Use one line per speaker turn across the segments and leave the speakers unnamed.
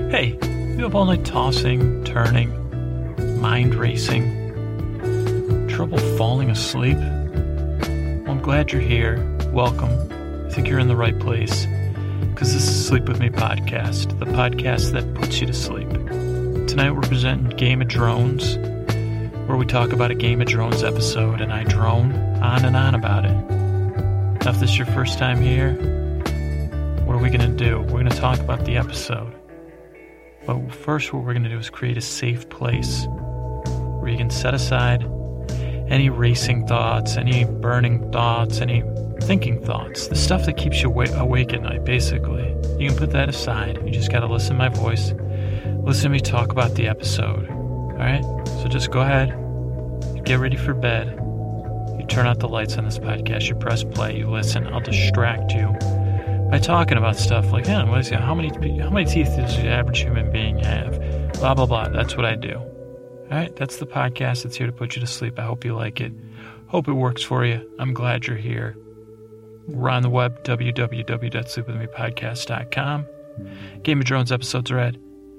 Hey, you have all night tossing, turning, mind racing, trouble falling asleep? Well, I'm glad you're here. Welcome. I think you're in the right place, because this is Sleep With Me podcast, the podcast that puts you to sleep. Tonight we're presenting Game of Drones, where we talk about a Game of Drones episode, and I drone on and on about it. Now, if this is your first time here, what are we going to do? We're going to talk about the episode. But first, what we're going to do is create a safe place where you can set aside any racing thoughts, any burning thoughts, any thinking thoughts, the stuff that keeps you awake at night, basically. You can put that aside. You just got to listen to my voice. Listen to me talk about the episode. All right? So just go ahead. You get ready for bed. You turn out the lights on this podcast. You press play. You listen. I'll distract you by talking about stuff like, how many teeth does the average human being have? Blah, blah, blah. That's what I do. All right? That's the podcast that's here to put you to sleep. I hope you like it. Hope it works for you. I'm glad you're here. We're on the web, www.sleepwithmepodcast.com. Game of Drones episodes are at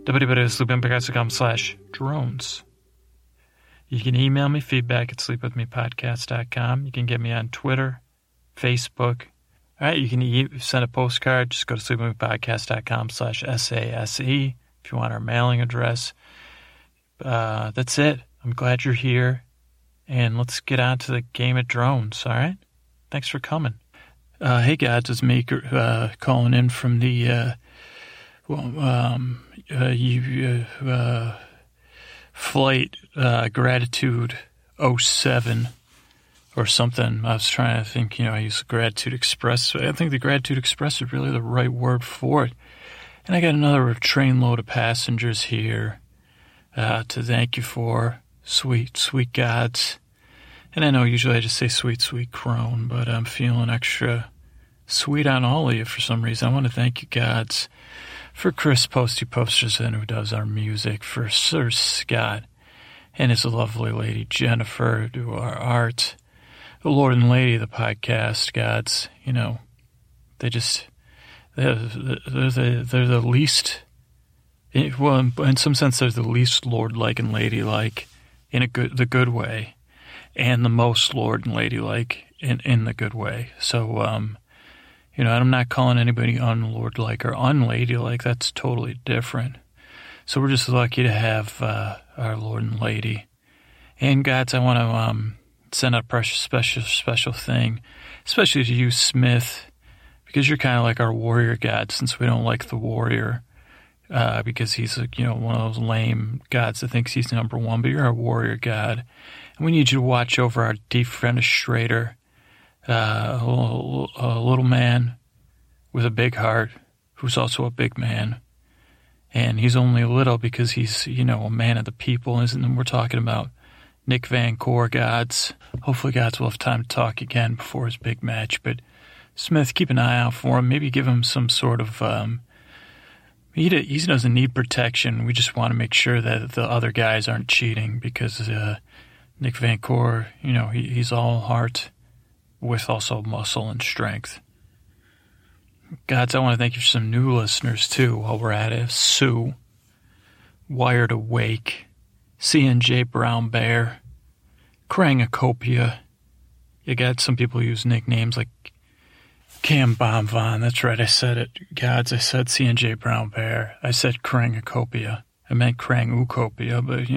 www.sleepwithmepodcast.com/drones. You can email me feedback at sleepwithmepodcast.com. You can get me on Twitter, Facebook. All right, you can send a postcard. Just go to sleepwithmepodcast.com/SASE if you want our mailing address. That's it. I'm glad you're here. And let's get on to the Game of Drones, all right? Thanks for coming. Hey, guys, it's me calling in from the flight Gratitude 07. Or something. I was trying to think, I use the Gratitude Express. I think the Gratitude Express is really the right word for it. And I got another train load of passengers here to thank you for. Sweet, sweet gods. And I know usually I just say sweet, sweet crone, but I'm feeling extra sweet on all of you for some reason. I want to thank you gods for Chris Posterson, who does our music, for Sir Scott and his lovely lady Jennifer, who do our art. The Lord and Lady of the podcast, gods, they're the least, well, in some sense, they're the least Lord-like and lady-like in the good way, and the most Lord and lady-like in the good way. So, I'm not calling anybody unlord-like or unladylike. That's totally different. So we're just lucky to have our Lord and Lady. And gods, I want to send out a precious special thing, especially to you, Smith, because you're kind of like our warrior god, since we don't like the warrior, because he's one of those lame gods that thinks he's number one, but you're our warrior god, and we need you to watch over our defenestrator, a little man with a big heart, who's also a big man, and he's only little because he's, a man of the people, and we're talking about Nick Van Core, gods. Hopefully, gods will have time to talk again before his big match. But Smith, keep an eye out for him. Maybe give him some sort of. He doesn't need protection. We just want to make sure that the other guys aren't cheating, because Nick Van Core, he's all heart with also muscle and strength. Gods, I want to thank you for some new listeners too. While we're at it, Sue, Wired Awake, CNJ Brown Bear, Krangacopia. You got some people use nicknames like Cam Bonvon. That's right, I said it. Gods, I said CNJ Brown Bear. I said Krangacopia. I meant Krangukopia, but,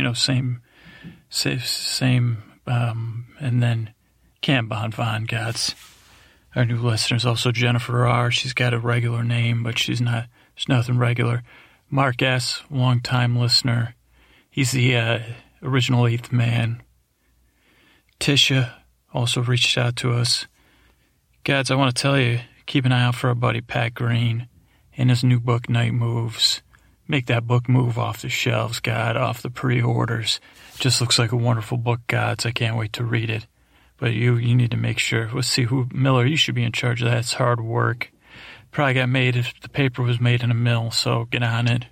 same, and then Cam Bonvon, gods. Our new listeners, also Jennifer R. She's got a regular name, but there's nothing regular. Mark S., long-time listener. He's the original eighth man. Tisha also reached out to us. Gods, I want to tell you, keep an eye out for our buddy Pat Green and his new book, Night Moves. Make that book move off the shelves, God, off the pre-orders. Just looks like a wonderful book, gods. I can't wait to read it. But you need to make sure. Let's see Miller, you should be in charge of that. It's hard work. Probably got made if the paper was made in a mill, so get on it.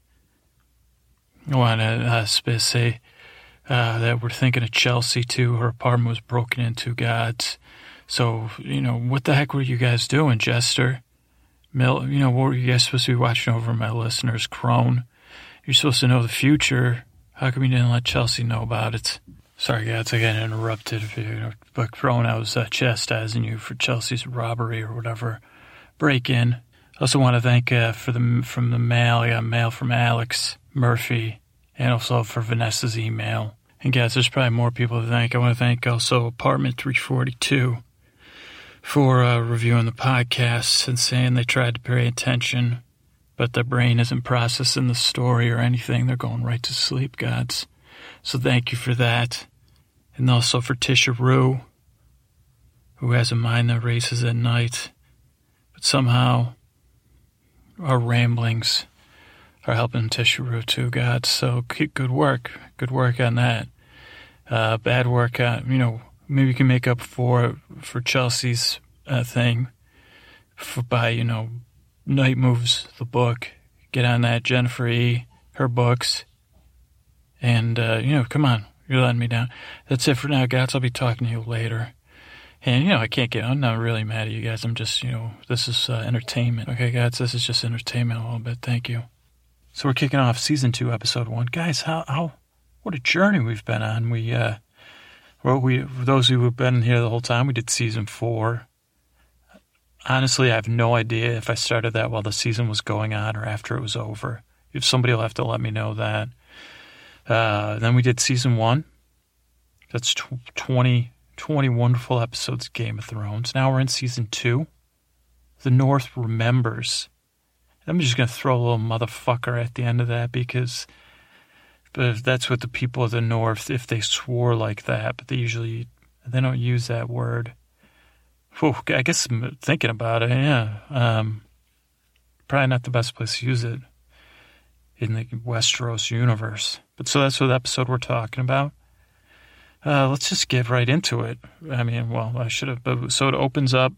I want to say that we're thinking of Chelsea, too. Her apartment was broken into, gods. So, what the heck were you guys doing, Jester? What were you guys supposed to be watching over my listeners? Crone, You're supposed to know the future. How come you didn't let Chelsea know about it? Sorry, guys, I got interrupted. But Crone, I was chastising you for Chelsea's robbery or whatever break-in. I also want to thank from the mail. I got mail from Alex Murphy, and also for Vanessa's email. And guys, there's probably more people to thank. I want to thank also Apartment 342 for reviewing the podcast and saying they tried to pay attention, but their brain isn't processing the story or anything. They're going right to sleep, gods. So thank you for that. And also for Tisha Rue, who has a mind that races at night. But somehow our ramblings are helping Tisha Rue too, God. So good work. Good work on that. Bad work on, maybe you can make up for Chelsea's thing by, Night Moves, the book. Get on that, Jennifer E., her books. And, come on, you're letting me down. That's it for now, guys. I'll be talking to you later. And, I'm not really mad at you guys. I'm just, this is entertainment. Okay, guys, this is just entertainment a little bit. Thank you. So we're kicking off Season 2, Episode 1. Guys, what a journey we've been on. Those who have been here the whole time, we did Season 4. Honestly, I have no idea if I started that while the season was going on or after it was over. If somebody will have to let me know that. Then we did Season 1. That's 20 wonderful episodes of Game of Thrones. Now we're in Season 2. The North remembers. I'm just going to throw a little motherfucker at the end of that because that's what the people of the North, if they swore like that, but they don't use that word. Whew, I guess I'm thinking about it, yeah. Probably not the best place to use it in the Westeros universe. But so that's what episode we're talking about. Let's just get right into it. I should have. So it opens up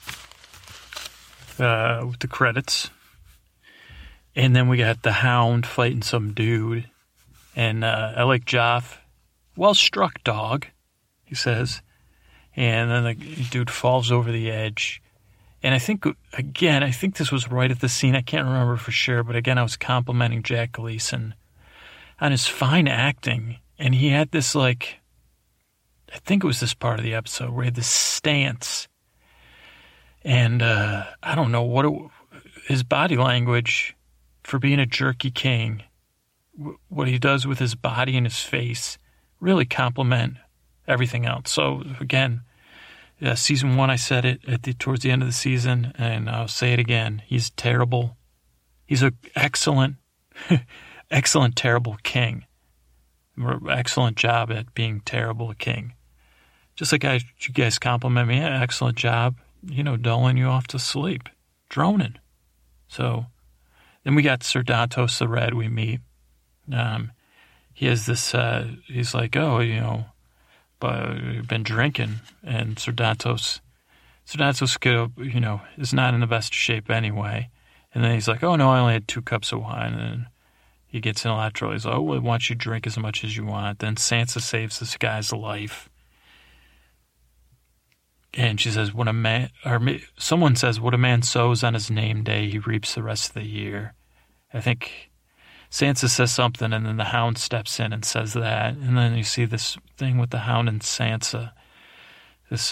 with the credits. And then we got the Hound fighting some dude. And I like Joff. Well struck, dog, he says. And then the dude falls over the edge. And I think this was right at the scene. I can't remember for sure. But again, I was complimenting Jack Gleason on his fine acting. And he had this, I think it was this part of the episode where he had this stance. And I don't know his body language for being a jerky king, what he does with his body and his face, really compliment everything else. So again, Season 1, I said it towards the end of the season, and I'll say it again. He's terrible. He's an excellent, excellent, terrible king. Excellent job at being terrible king. Just like you guys compliment me, yeah, excellent job, dulling you off to sleep, droning. So then we got Sir Dantos the Red we meet. He has this, he's like, but we've been drinking, and Sir Dantos is not in the best shape anyway. And then he's like, oh no, I only had 2 cups of wine. And he gets in a lot of trouble. He's like, oh, well, why don't you drink as much as you want? Then Sansa saves this guy's life. And she says, someone says, what a man sows on his name day, he reaps the rest of the year. I think Sansa says something, and then the Hound steps in and says that. And then you see this thing with the Hound and Sansa. This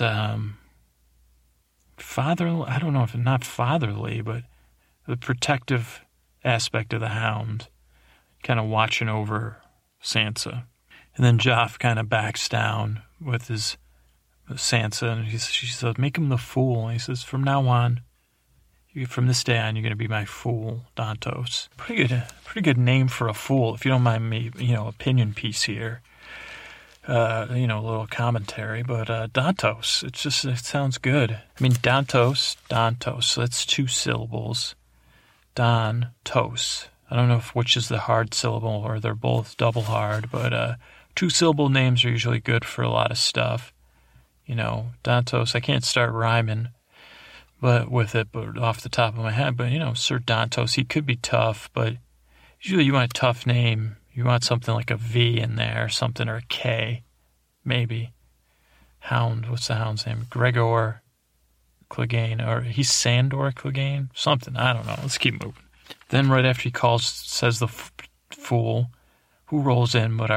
fatherly, I don't know if it's not fatherly, but the protective aspect of the Hound kind of watching over Sansa. And then Joff kind of backs down with his Sansa, and she says, make him the fool. And he says, from now on, from this day on, you're going to be my fool, Dantos. Pretty good name for a fool, if you don't mind me, opinion piece here. A little commentary, but Dantos, it sounds good. Dantos, that's 2 syllables. Dantos. I don't know which is the hard syllable, or they're both double hard, but 2-syllable names are usually good for a lot of stuff. Dantos, I can't start rhyming but off the top of my head, but Sir Dantos, he could be tough, but usually you want a tough name. You want something like a V in there, or something, or a K, maybe. Hound, what's the Hound's name? Gregor Clegane, or he's Sandor Clegane, something, I don't know. Let's keep moving. Then right after he says the fool who rolls in but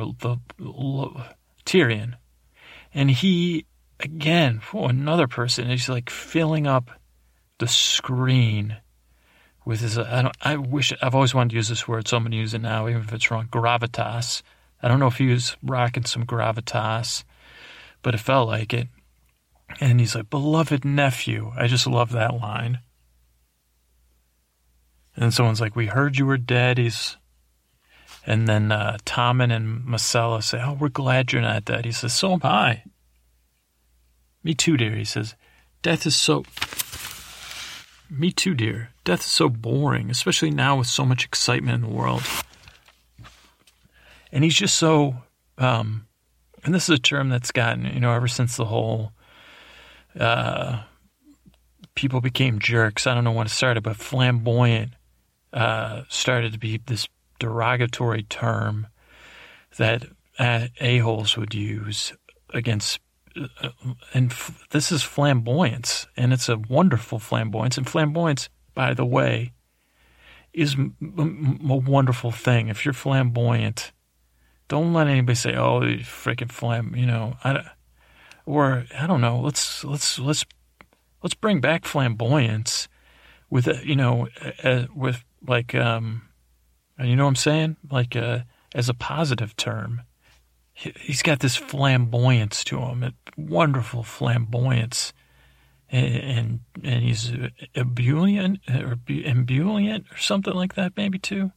Tyrion. And he, again, another person, is like filling up the screen with his, I've always wanted to use this word, so I'm going to use it now, even if it's wrong, gravitas. I don't know if he was rocking some gravitas, but it felt like it. And he's like, beloved nephew. I just love that line. And someone's like, we heard you were dead. And then Tommen and Myrcella say, oh, we're glad you're not dead. He says, so am I. Me too, dear. He says, me too, dear. Death is so boring, especially now with so much excitement in the world. And he's just so, and this is a term that's gotten, ever since the whole, people became jerks. I don't know when it started, but flamboyant started to be this derogatory term that a-holes would use against, and this is flamboyance, and it's a wonderful flamboyance. And flamboyance, by the way, is a wonderful thing. If you're flamboyant, don't let anybody say, "Oh, you freaking I don't know. Let's bring back flamboyance with with like you know what I'm saying? Like as a positive term. He's got this flamboyance to him, a wonderful flamboyance, and he's ebullient or something like that, maybe too.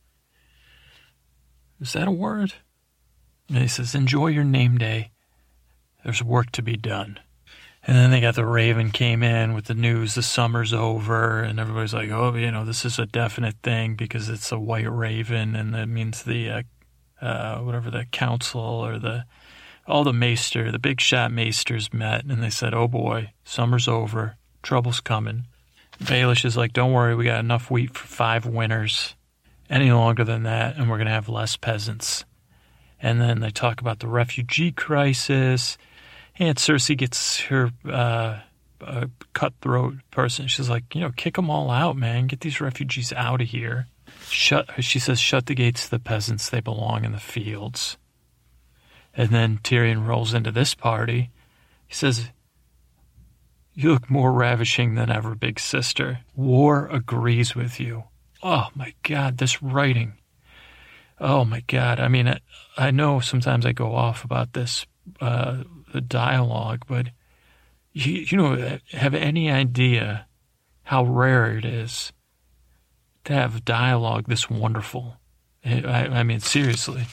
Is that a word? And he says, enjoy your name day. There's work to be done. And then they got the Raven came in with the news, the summer's over, and everybody's like, oh, this is a definite thing because it's a white raven, and that means the whatever the council or all the maester, the big shot maesters met, and they said, oh boy, summer's over, trouble's coming. Baelish is like, don't worry, we got enough wheat for 5 winters. Any longer than that, and we're going to have less peasants. And then they talk about the refugee crisis, and Cersei gets her cutthroat person. She's like, kick them all out, man. Get these refugees out of here. She says, shut the gates to the peasants. They belong in the fields. And then Tyrion rolls into this party. He says, you look more ravishing than ever, big sister. War agrees with you. Oh, my God, this writing. Oh, my God. I mean, I know sometimes I go off about this, the dialogue, but you have any idea how rare it is to have dialogue this wonderful? I mean, seriously.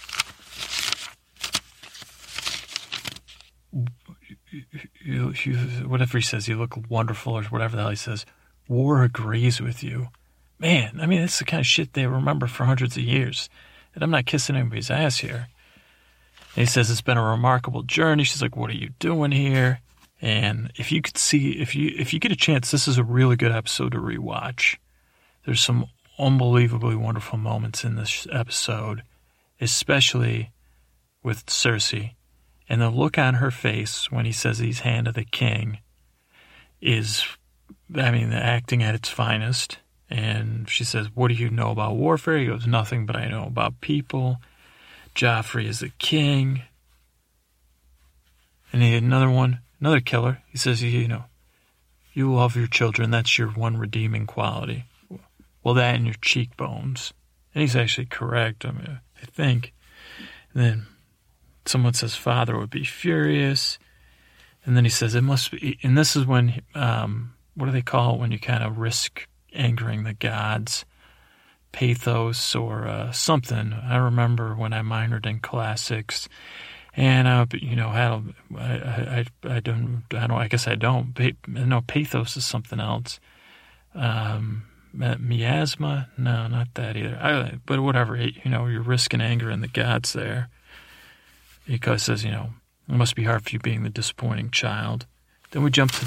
Whatever he says, you look wonderful, or whatever the hell he says. War agrees with you. Man, I mean, it's the kind of shit they remember for hundreds of years. And I'm not kissing anybody's ass here. And he says, it's been a remarkable journey. She's like, what are you doing here? And if you could see, if you get a chance, this is a really good episode to rewatch. There's some unbelievably wonderful moments in this episode, especially with Cersei. And the look on her face when he says he's Hand of the King is, the acting at its finest. And she says, what do you know about warfare? He goes, nothing, but I know about people. Joffrey is the king. And he had another killer. He says, you love your children. That's your one redeeming quality. Well, that and your cheekbones. And he's actually correct, I think. And then someone says, father would be furious. And then he says, it must be, and this is when, what do they call it when you kind of risk angering the gods? Pathos or something. I remember when I minored in classics, and I guess I don't. No, pathos is something else. Miasma? No, not that either. But whatever, you're risking anger in the gods there. Because it says, it must be hard for you being the disappointing child. Then we jump to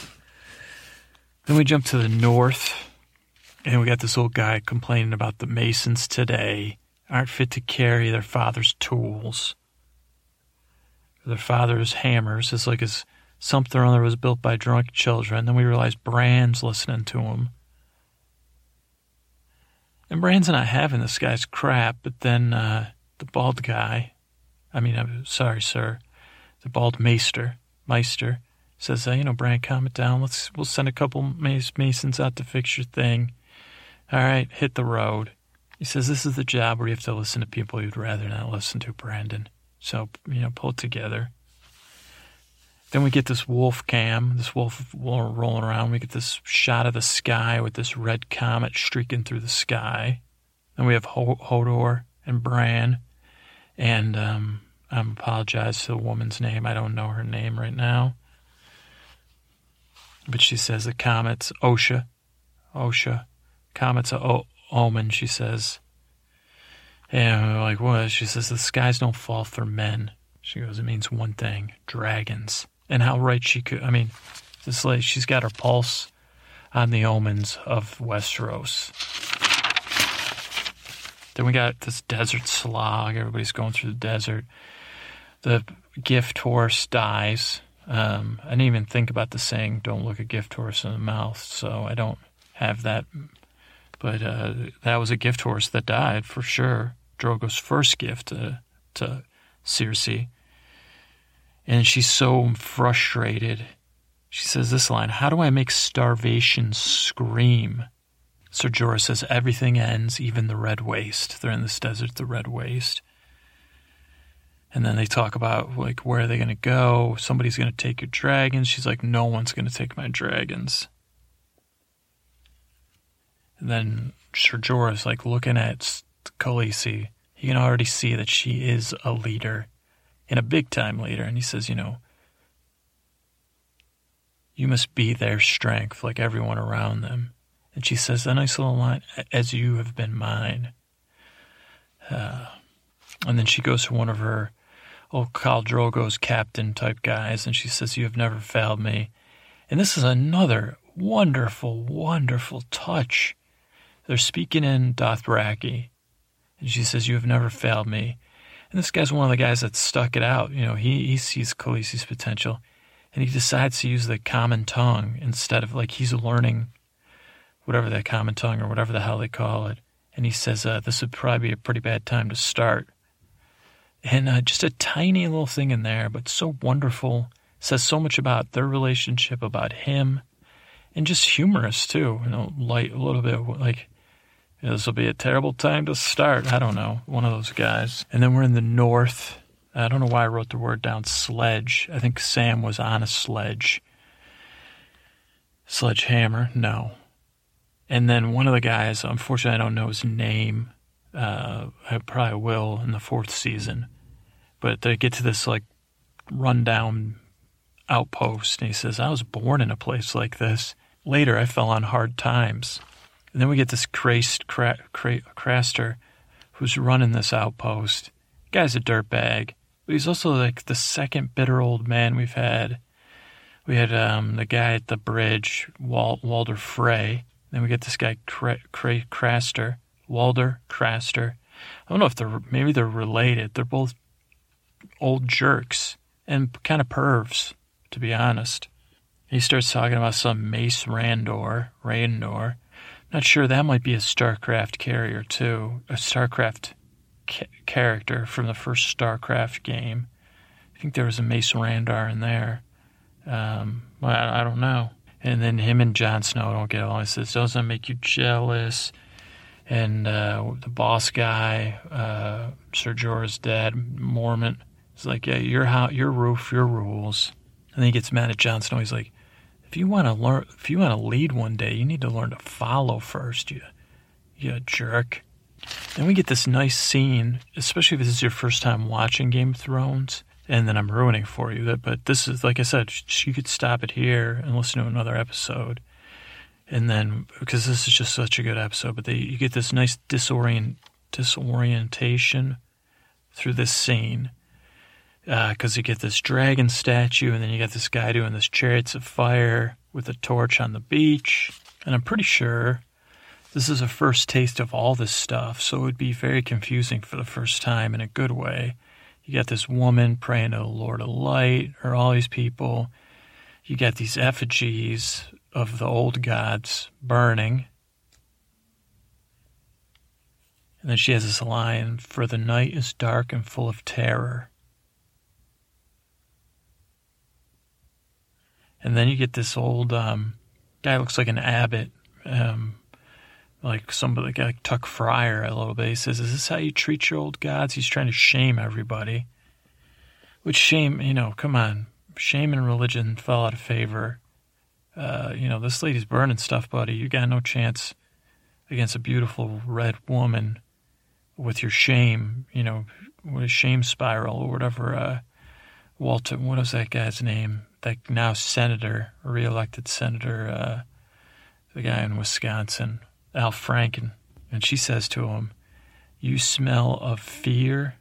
the north, and we got this old guy complaining about the masons today aren't fit to carry their father's tools. Their father's hammers. It's like something or other was built by drunk children. Then we realize Bran's listening to him. And Bran's not having this guy's crap, but then the bald guy, I'm sorry, sir, the bald Meister says, Bran, calm it down. We'll send a couple masons out to fix your thing. All right, hit the road. He says, this is the job where you have to listen to people you'd rather not listen to, Brandon. So, pull it together. Then we get this wolf rolling around. We get this shot of the sky with this red comet streaking through the sky. Then we have Hodor and Bran. And I apologize to the woman's name. I don't know her name right now. But she says the comet's Osha. Comet's a omen, she says. And we're like, what? She says the skies don't fall for men. She goes, it means one thing, dragons. And how right she could. This lady, she's got her pulse on the omens of Westeros. Then we got this desert slog. Everybody's going through the desert. The gift horse dies. I didn't even think about the saying, don't look a gift horse in the mouth, so I don't have that. But that was a gift horse that died, for sure. Drogo's first gift to Cersei. And she's so frustrated. She says this line, how do I make starvation scream? Ser Jorah says, everything ends, even the Red Waste. They're in this desert, the Red Waste. And then they talk about, where are they going to go? Somebody's going to take your dragons. She's like, no one's going to take my dragons. And then Ser Jorah's looking at Khaleesi. He can already see that she is a leader, and a big-time leader. And he says, you must be their strength, like everyone around them. And she says a nice little line, as you have been mine. And then she goes to one of her Khal Drogo's captain type guys, and she says, you have never failed me. And this is another wonderful, wonderful touch. They're speaking in Dothraki, and she says, you have never failed me. And this guy's one of the guys that stuck it out. He sees Khaleesi's potential, and he decides to use the common tongue instead of, he's learning whatever that common tongue or whatever the hell they call it. And he says, this would probably be a pretty bad time to start. And just a tiny little thing in there, but so wonderful. Says so much about their relationship, about him, and just humorous, too. Light, a little bit this will be a terrible time to start. I don't know, one of those guys. And then we're in the north. I don't know why I wrote the word down, sledge. I think Sam was on a sledge. Sledgehammer, no. And then one of the guys, unfortunately I don't know his name. I probably will in the 4th season. But they get to this, rundown outpost, and he says, I was born in a place like this. Later, I fell on hard times. And then we get this Craster who's running this outpost. Guy's a dirtbag, but he's also, the second bitter old man we've had. We had the guy at the bridge, Walder Frey. Then we get this guy, Craster. Walder Craster. I don't know if maybe they're related. They're both old jerks and kind of pervs, to be honest. He starts talking about some Mace Randor. Not sure, that might be a StarCraft carrier too. A StarCraft character from the first StarCraft game. I think there was a Mace Randor in there. I don't know. And then him and Jon Snow don't get along. He says, doesn't that make you jealous? And the boss guy, Ser Jorah's dad, Mormont, is like, yeah, your roof, your rules. And then he gets mad at Jon Snow. He's like, if you want to lead one day, you need to learn to follow first, you jerk. Then we get this nice scene, especially if this is your first time watching Game of Thrones. And then I'm ruining for you, but this is, like I said, you could stop it here and listen to another episode. And then, because this is just such a good episode, but you get this nice disorientation through this scene. Because you get this dragon statue, and then you got this guy doing this chariots of fire with a torch on the beach. And I'm pretty sure this is a first taste of all this stuff, so it would be very confusing for the first time in a good way. You got this woman praying to the Lord of Light, or all these people. You got these effigies of the old gods burning. And then she has this line, "For the night is dark and full of terror." And then you get this old guy, looks like an abbot, like somebody like Tuck Fryer a little bit. He says, "Is this how you treat your old gods?" He's trying to shame everybody. Which shame, come on. Shame and religion fell out of favor. This lady's burning stuff, buddy. You got no chance against a beautiful red woman with your shame, with a shame spiral or whatever. Walter, what was that guy's name? That now senator, re-elected senator, the guy in Wisconsin, Al Franken. And she says to him, "You smell of fear,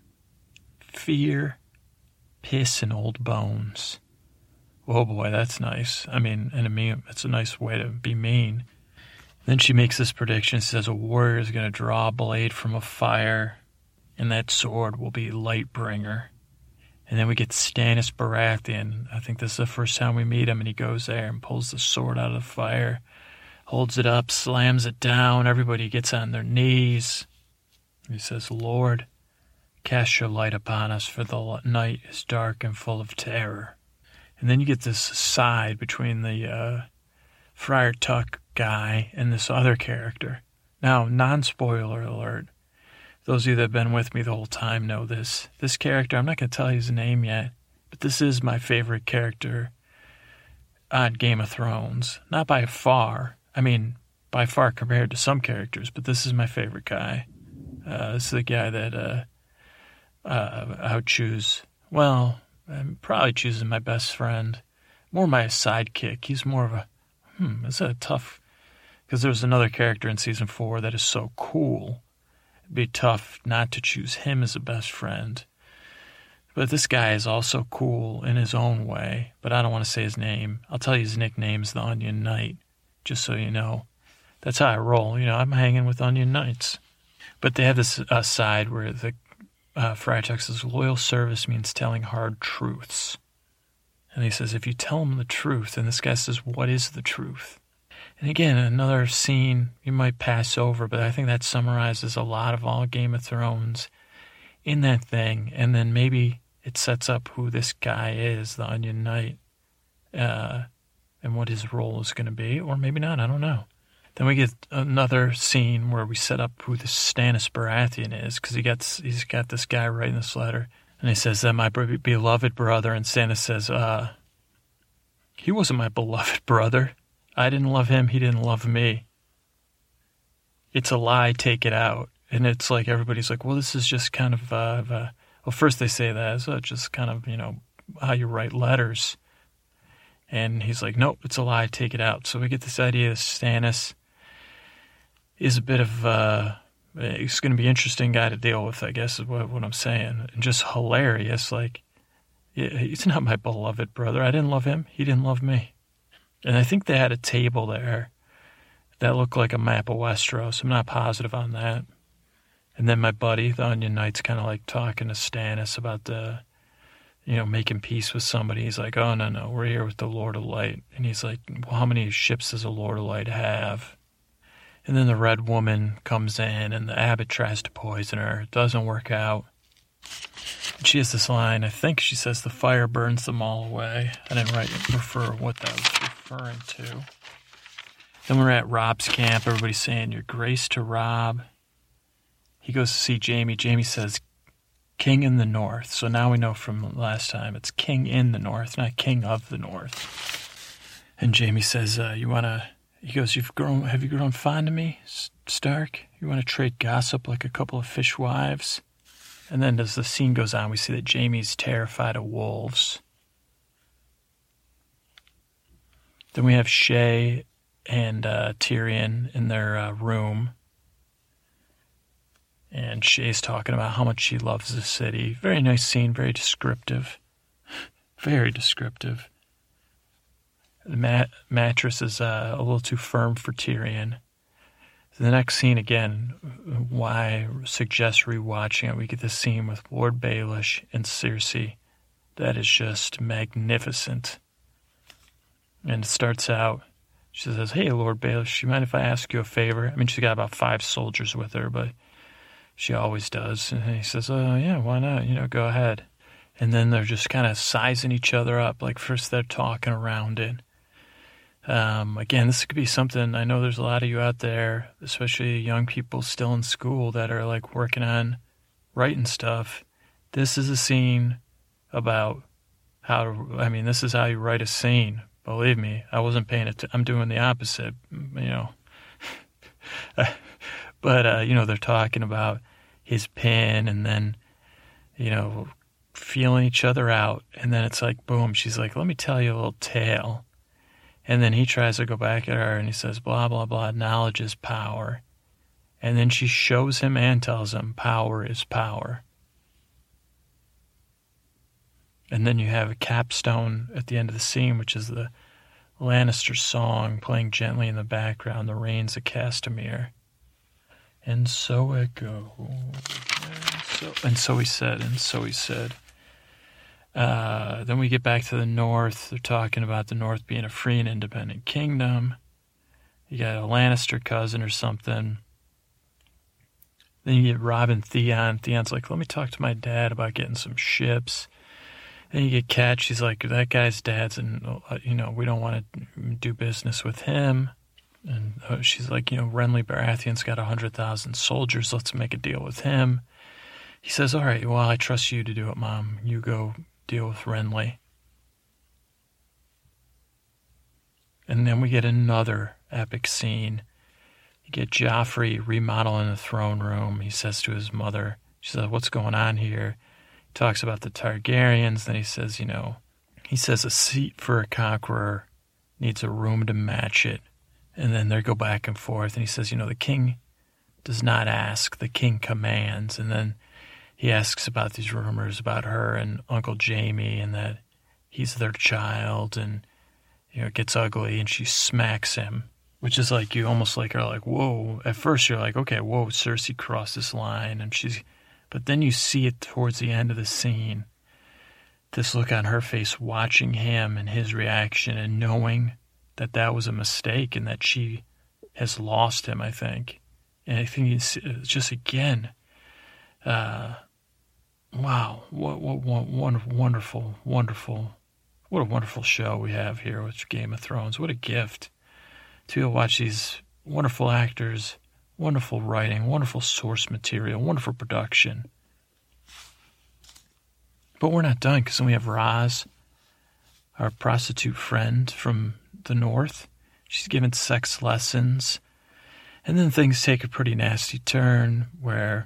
piss, and old bones." Oh boy, that's nice. I mean, it's a nice way to be mean. Then she makes this prediction. She says a warrior is going to draw a blade from a fire, and that sword will be Lightbringer. And then we get Stannis Baratheon. I think this is the first time we meet him, and he goes there and pulls the sword out of the fire, holds it up, slams it down. Everybody gets on their knees. He says, "Lord, cast your light upon us, for the night is dark and full of terror." And then you get this aside between the Friar Tuck guy and this other character. Now, non-spoiler alert. Those of you that have been with me the whole time know this. This character, I'm not going to tell you his name yet, but this is my favorite character on Game of Thrones. Not by far. I mean, by far compared to some characters, but this is my favorite guy. This is the guy that I would choose. Well, I'm probably choosing my best friend. More my sidekick. He's more of a, is that a tough... Because there's another character in Season 4 that is so cool. It'd be tough not to choose him as a best friend. But this guy is also cool in his own way. But I don't want to say his name. I'll tell you his nickname's the Onion Knight, just so you know. That's how I roll. I'm hanging with Onion Knights. But they have this side where the Friar Tuck says, "Loyal service means telling hard truths." And he says, if you tell him the truth, and this guy says, "What is the truth?" And again, another scene you might pass over, but I think that summarizes a lot of all Game of Thrones in that thing. And then maybe it sets up who this guy is, the Onion Knight, and what his role is going to be. Or maybe not, I don't know. Then we get another scene where we set up who the Stannis Baratheon is, because he's got this guy writing this letter. And he says, "That my beloved brother." And Stannis says, "He wasn't my beloved brother. I didn't love him. He didn't love me. It's a lie. Take it out." And it's like everybody's like, well, this is just kind of, well, first they say that. So it's just kind of, how you write letters. And he's like, nope, it's a lie. Take it out. So we get this idea that Stannis is a bit of, he's going to be an interesting guy to deal with, I guess is what I'm saying. And just hilarious. Like, he's not my beloved brother. I didn't love him. He didn't love me. And I think they had a table there that looked like a map of Westeros. I'm not positive on that. And then my buddy, the Onion Knight's kind of like talking to Stannis about the, making peace with somebody. He's like, "Oh, no, we're here with the Lord of Light." And he's like, "Well, how many ships does the Lord of Light have?" And then the Red Woman comes in, and the abbot tries to poison her. It doesn't work out. And she has this line, I think she says, "The fire burns them all away." I didn't refer what that was referring to. Then we're at Rob's camp. Everybody's saying, "Your grace to Rob." He goes to see Jaime. Jaime says, "King in the North." So now we know from last time it's King in the North, not King of the North. And Jaime says, he goes, "Have you grown fond of me, Stark? You want to trade gossip like a couple of fishwives?" And then as the scene goes on, we see that Jaime's terrified of wolves. Then we have Shae and Tyrion in their room. And Shae's talking about how much she loves the city. Very nice scene, very descriptive. Very descriptive. The mattress is a little too firm for Tyrion. The next scene, again, why I suggest rewatching it, we get this scene with Lord Baelish and Cersei. That is just magnificent. And it starts out, she says, "Hey, Lord Baelish, you mind if I ask you a favor?" I mean, she's got about 5 soldiers with her, but She always does. And he says, oh, yeah, why not? Go ahead. And then they're just kind of sizing each other up. Like first they're talking around it. Again, this could be something, I know there's a lot of you out there, especially young people still in school that are like working on writing stuff. This is a scene about this is how you write a scene. Believe me, I wasn't paying it. I'm doing the opposite, But, they're talking about his pen and then, feeling each other out. And then it's like, boom, she's like, let me tell you a little tale. And then he tries to go back at her and he says, blah, blah, blah, knowledge is power. And then she shows him and tells him power is power. And then you have a capstone at the end of the scene, which is the Lannister song playing gently in the background, The Rains of Castamere. And so it goes. And so he said. Then we get back to the North. They're talking about the North being a free and independent kingdom. You got a Lannister cousin or something. Then you get Robb and Theon. Theon's like, let me talk to my dad about getting some ships. Then you get Cat. She's like, that guy's dad's, and we don't want to do business with him. And she's like, Renly Baratheon's got 100,000 soldiers. Let's make a deal with him. He says, all right, well, I trust you to do it, Mom. You go deal with Renly. And then we get another epic scene. You get Joffrey remodeling the throne room. He says to his mother, she says, what's going on here? He talks about the Targaryens. Then he says, a seat for a conqueror needs a room to match it. And then they go back and forth. And he says, the king does not ask, the king commands. And then he asks about these rumors about her and Uncle Jaime and that he's their child. And, it gets ugly and she smacks him, which is like you almost like are like, whoa. At first you're like, okay, whoa, Cersei crossed this line. But then you see it towards the end of the scene, this look on her face watching him and his reaction and knowing that was a mistake and that she has lost him, I think. And I think it's just, again, wow, what wonderful, what a wonderful show we have here with Game of Thrones. What a gift to watch these wonderful actors, wonderful writing, wonderful source material, wonderful production. But we're not done, because then we have Raz, our prostitute friend from the North. She's giving sex lessons. And then things take a pretty nasty turn where,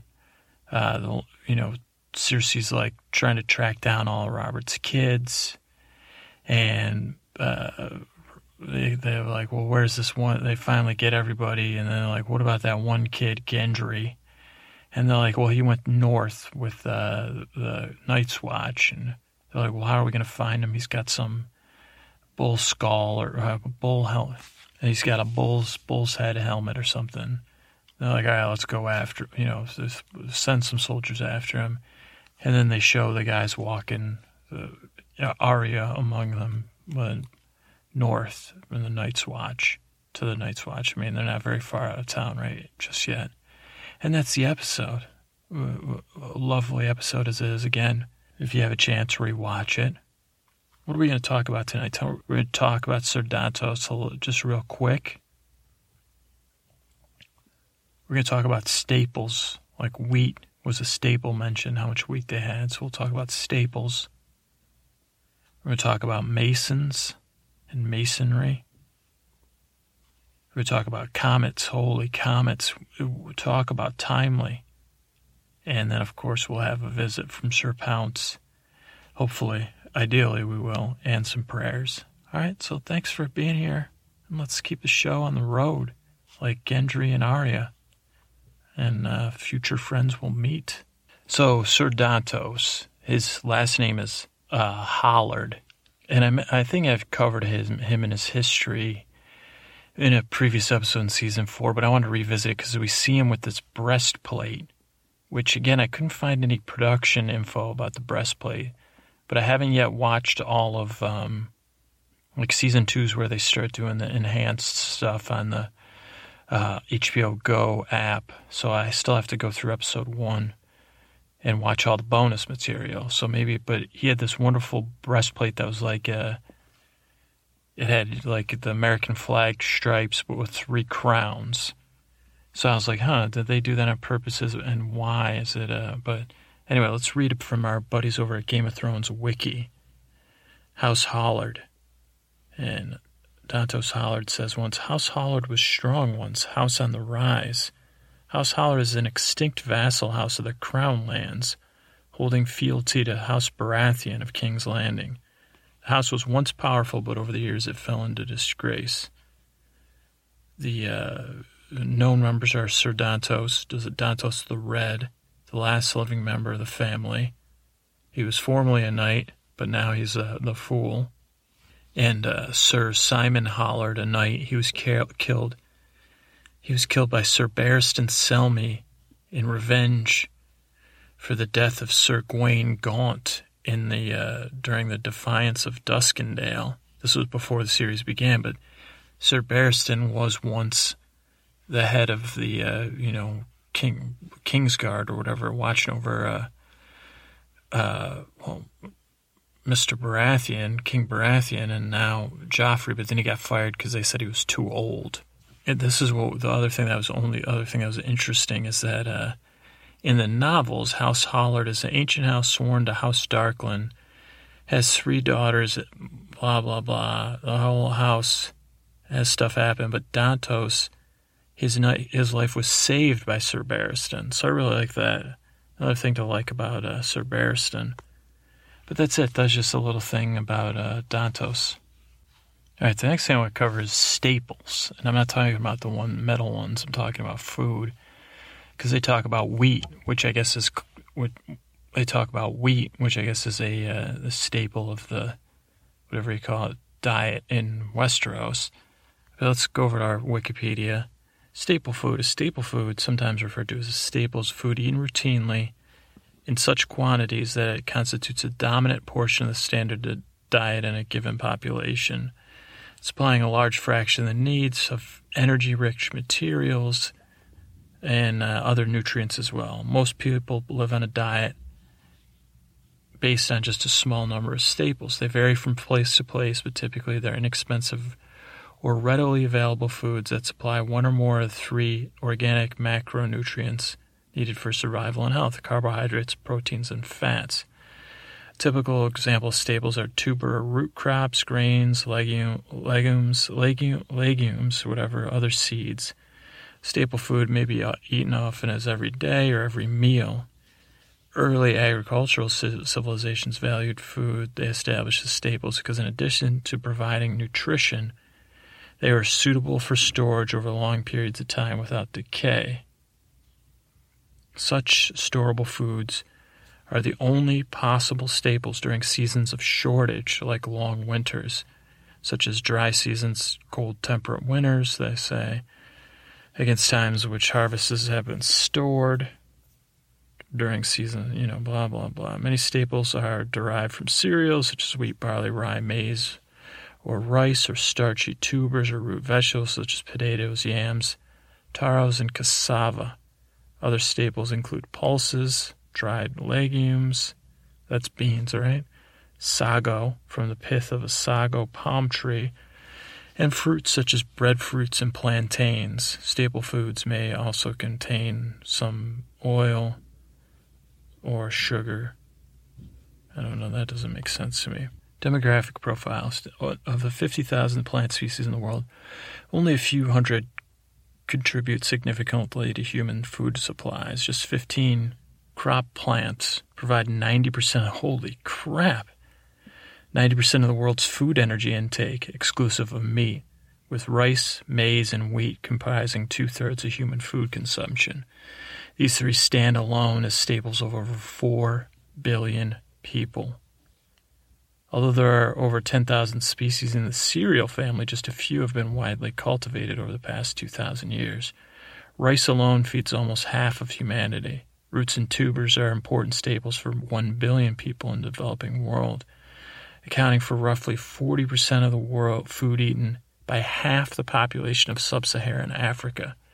Cersei's like trying to track down all of Robert's kids. And they're like, well, where's this one? They finally get everybody. And then they're like, what about that one kid, Gendry? And they're like, well, he went north with the Night's Watch. And they're like, well, how are we going to find him? He's got some bull skull or bull helmet. And he's got a bull's head helmet or something. They're like, all right, let's go after, send some soldiers after him. And then they show the guys walking, Arya among them, north in the Night's Watch, to the Night's Watch. I mean, they're not very far out of town, right, just yet. And that's the episode. A lovely episode as it is. Again, if you have a chance, rewatch it. What are we going to talk about tonight? We're going to talk about Ser Dantos just real quick. We're going to talk about staples, like wheat was a staple mentioned, how much wheat they had. So we'll talk about staples. We're going to talk about masons and masonry. We're going to talk about comets, holy comets. We'll talk about timely. And then, of course, we'll have a visit from Sir Pounce. Hopefully, ideally, we will, and some prayers. All right, so thanks for being here. And let's keep the show on the road, like Gendry and Arya. And future friends will meet. So, Ser Dantos, his last name is Hollard. And I think I've covered him and his history in a previous episode in Season 4, but I want to revisit it because we see him with this breastplate, which, again, I couldn't find any production info about the breastplate, but I haven't yet watched all of, Season 2's where they start doing the enhanced stuff on the HBO Go app, so I still have to go through episode 1 and watch all the bonus material. So maybe, but he had this wonderful breastplate that was like it had like the American flag stripes, but with 3 crowns. So I was like, did they do that on purpose, and why is it? But anyway, let's read it from our buddies over at Game of Thrones Wiki. House Hollard. And Dantos Hollard says once, House Hollard was strong once, house on the rise. House Hollard is an extinct vassal house of the Crown Lands, holding fealty to House Baratheon of King's Landing. The house was once powerful, but over the years it fell into disgrace. The known members are Sir Dantos, Dantos the Red, the last living member of the family. He was formerly a knight, but now he's the fool. And Sir Simon Hollard, a knight, he was killed. He was killed by Sir Barristan Selmy in revenge for the death of Sir Gawain Gaunt in during the Defiance of Duskendale. This was before the series began, but Sir Barristan was once the head of the Kingsguard or whatever, watching over Mr. Baratheon, King Baratheon, and now Joffrey, but then he got fired because they said he was too old. And this is what the other thing that was interesting is that in the novels, House Hollard is an ancient house sworn to House Darkland, has 3 daughters, blah, blah, blah. The whole house has stuff happen, but Dantos, his life was saved by Sir Barristan. So I really like that. Another thing to like about Sir Barristan. But that's it. That's just a little thing about Dantos. All right, the next thing I want to cover is staples. And I'm not talking about the metal ones. I'm talking about food. Because they talk about wheat, which I guess is... They talk about wheat, which I guess is the staple of the, whatever you call it, diet in Westeros. But let's go over to our Wikipedia. Staple food is staple food, sometimes referred to as a staples food eaten routinely in such quantities that it constitutes a dominant portion of the standard diet in a given population, supplying a large fraction of the needs of energy-rich materials and other nutrients as well. Most people live on a diet based on just a small number of staples. They vary from place to place, but typically they're inexpensive or readily available foods that supply 1 or more of the 3 organic macronutrients needed for survival and health: carbohydrates, proteins, and fats. A typical example of staples are tuber or root crops, grains, legumes, whatever, other seeds. Staple food may be eaten often as every day or every meal. Early agricultural civilizations valued food they established as staples because in addition to providing nutrition, they were suitable for storage over long periods of time without decay. Such storable foods are the only possible staples during seasons of shortage, like long winters, such as dry seasons, cold temperate winters, they say, against times in which harvests have been stored during season, blah, blah, blah. Many staples are derived from cereals, such as wheat, barley, rye, maize, or rice, or starchy tubers or root vegetables, such as potatoes, yams, taros, and cassava. Other staples include pulses, dried legumes, that's beans, right? Sago, from the pith of a sago palm tree, and fruits such as breadfruits and plantains. Staple foods may also contain some oil or sugar. I don't know, that doesn't make sense to me. Demographic profiles. Of the 50,000 plant species in the world, only a few hundred contribute significantly to human food supplies. Just 15 crop plants provide 90%, holy crap, 90% of the world's food energy intake, exclusive of meat, with rice, maize, and wheat comprising 2/3 of human food consumption. These 3 stand alone as staples of over 4 billion people. Although there are over 10,000 species in the cereal family, just a few have been widely cultivated over the past 2,000 years. Rice alone feeds almost half of humanity. Roots and tubers are important staples for 1 billion people in the developing world, accounting for roughly 40% of the world food eaten by half the population of sub-Saharan Africa.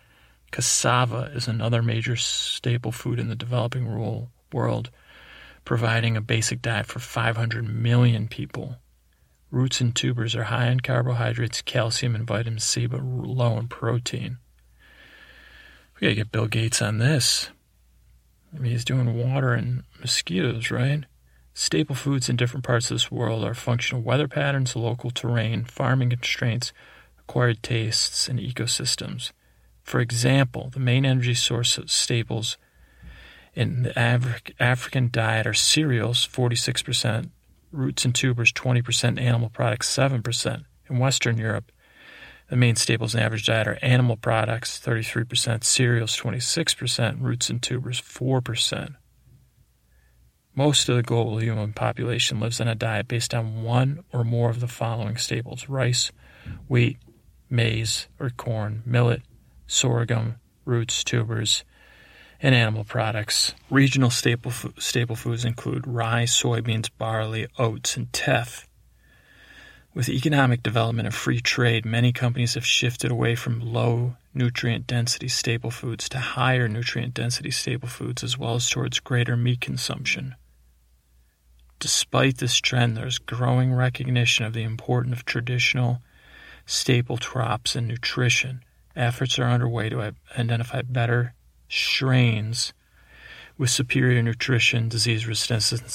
Cassava is another major staple food in the developing world, providing a basic diet for 500 million people. Roots and tubers are high in carbohydrates, calcium, and vitamin C, but low in protein. We gotta get Bill Gates on this. I mean, he's doing water and mosquitoes, right? Staple foods in different parts of this world are a function of weather patterns, local terrain, farming constraints, acquired tastes, and ecosystems. For example, the main energy source of staples in the African diet are cereals, 46%, roots and tubers, 20%, animal products, 7%. In Western Europe, the main staples in the average diet are animal products, 33%, cereals, 26%, roots and tubers, 4%. Most of the global human population lives on a diet based on one or more of the following staples: rice, wheat, maize or corn, millet, sorghum, roots, tubers, and animal products. Regional staple foods include rye, soybeans, barley, oats, and teff. With economic development and free trade, many companies have shifted away from low nutrient density staple foods to higher nutrient density staple foods, as well as towards greater meat consumption. Despite this trend, there's growing recognition of the importance of traditional staple crops in nutrition. Efforts are underway to identify better strains with superior nutrition, disease resistance,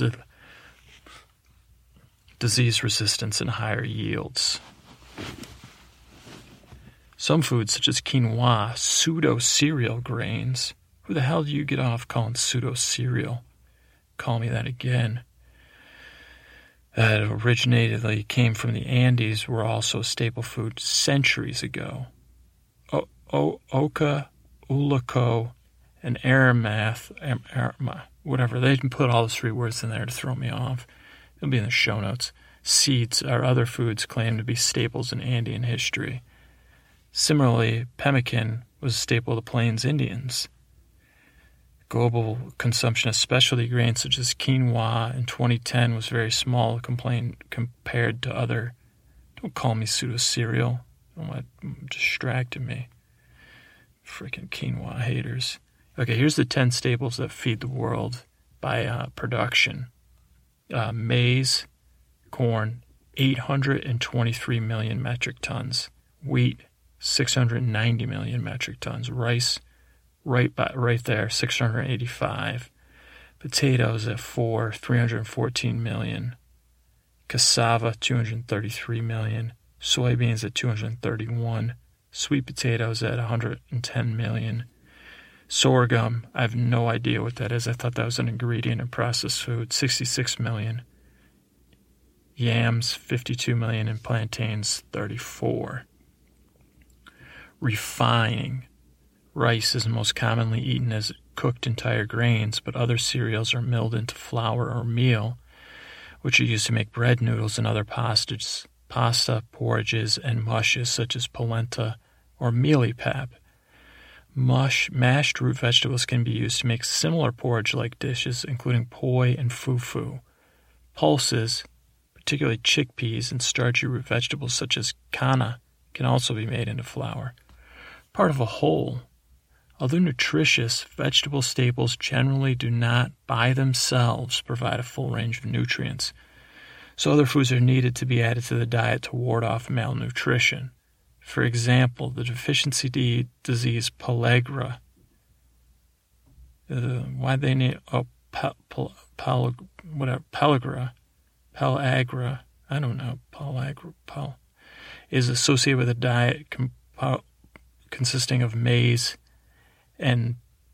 and higher yields. Some foods, such as quinoa, pseudo-cereal grains. Who the hell do you get off calling pseudo-cereal? Call me that again. That originally came from the Andes, were also a staple food centuries ago. Oka, Ulako, and Aramath, whatever, they can put all the 3 words in there to throw me off. It'll be in the show notes. Seeds are other foods claimed to be staples in Andean history. Similarly, pemmican was a staple of the Plains Indians. Global consumption of specialty grains such as quinoa in 2010 was very small compared to other. Don't call me pseudo-cereal. Distracting me. Freaking quinoa haters. Okay, here's the 10 staples that feed the world by production. Maize, corn, 823 million metric tons. Wheat, 690 million metric tons. Rice, right there, 685. Potatoes at 314 million. Cassava, 233 million. Soybeans at 231. Sweet potatoes at 110 million. Sorghum, I have no idea what that is. I thought that was an ingredient in processed food, 66 million. Yams, 52 million, and plantains, 34. Refining. Rice is most commonly eaten as cooked entire grains, but other cereals are milled into flour or meal, which are used to make bread, noodles, and other pasta, porridges, and mushes such as polenta or mealie pap. Mashed root vegetables can be used to make similar porridge-like dishes, including poi and fufu. Pulses, particularly chickpeas and starchy root vegetables such as kana, can also be made into flour. Part of a whole. Although nutritious, vegetable staples generally do not by themselves provide a full range of nutrients, so other foods are needed to be added to the diet to ward off malnutrition. For example, the deficiency disease pellagra. Why'd they name pellagra? I don't know. Pellagra is associated with a diet consisting of maize and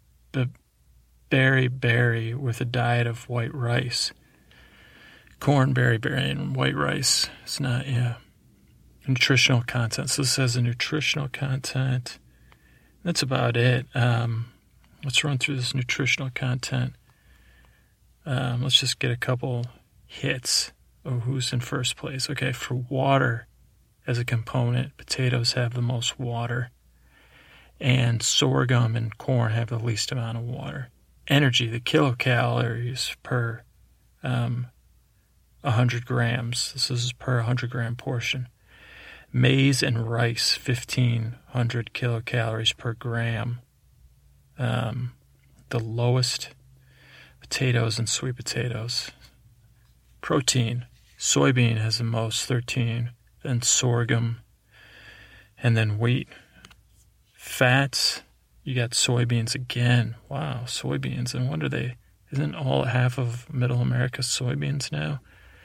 berry with a diet of white rice. Corn, berry, and white rice. It's not, Nutritional content. So this has a nutritional content. That's about it. Let's run through this nutritional content. Let's just get a couple hits of who's in first place. Okay, for water as a component, potatoes have the most water, and sorghum and corn have the least amount of water. Energy, the kilocalories per 100 grams. This is per 100 gram portion. Maize and rice, 1,500 kilocalories per gram. The lowest, potatoes and sweet potatoes. Protein, soybean has the most, 13, then sorghum, and then wheat. Fats, you got soybeans again. Wow, soybeans. And what are they? Isn't all half of Middle America soybeans now?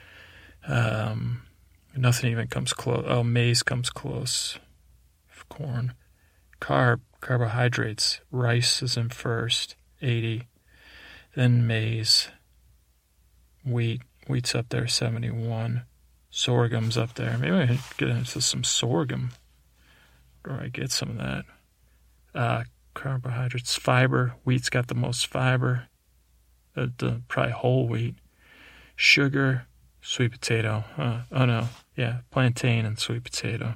Nothing even comes close. Oh, maize comes close. Corn. Carbohydrates. Rice is in first, 80. Then maize. Wheat's up there, 71. Sorghum's up there. Maybe I could get into some sorghum. Where do I get some of that? Carbohydrates. Fiber. Wheat's got the most fiber. Probably whole wheat. Sugar. Sweet potato. Oh no. Yeah, plantain and sweet potato.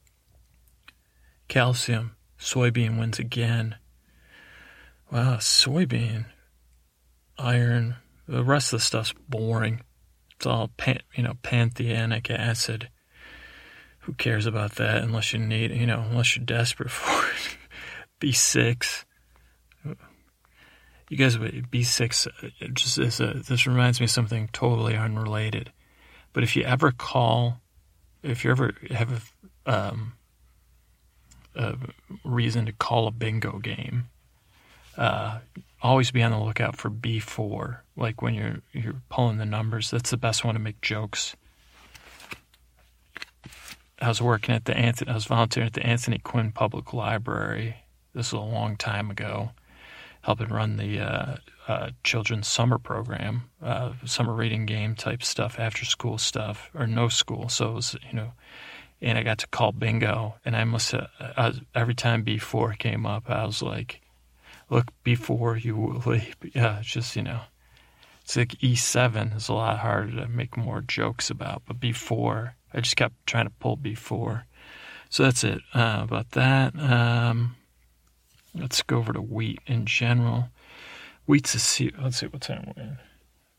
Calcium. Soybean wins again. Wow, soybean. Iron. The rest of the stuff's boring. It's all, pantheanic acid. Who cares about that unless you need, unless you're desperate for it. B6. You guys, B6, this reminds me of something totally unrelated. But if you ever have a reason to call a bingo game, always be on the lookout for B4. Like when you're pulling the numbers, that's the best one to make jokes. I was volunteering at the Anthony Quinn Public Library. This was a long time ago, helping run the children's summer program, summer reading game type stuff, after school stuff, or no school. So it was, and I got to call bingo, and every time B4 came up, I was like, look, B4, you will leap. Yeah, it's just, it's like E7 is a lot harder to make more jokes about, but B4, I just kept trying to pull B4. So that's it about that. Let's go over to wheat in general. Wheat's let's see what time we're in.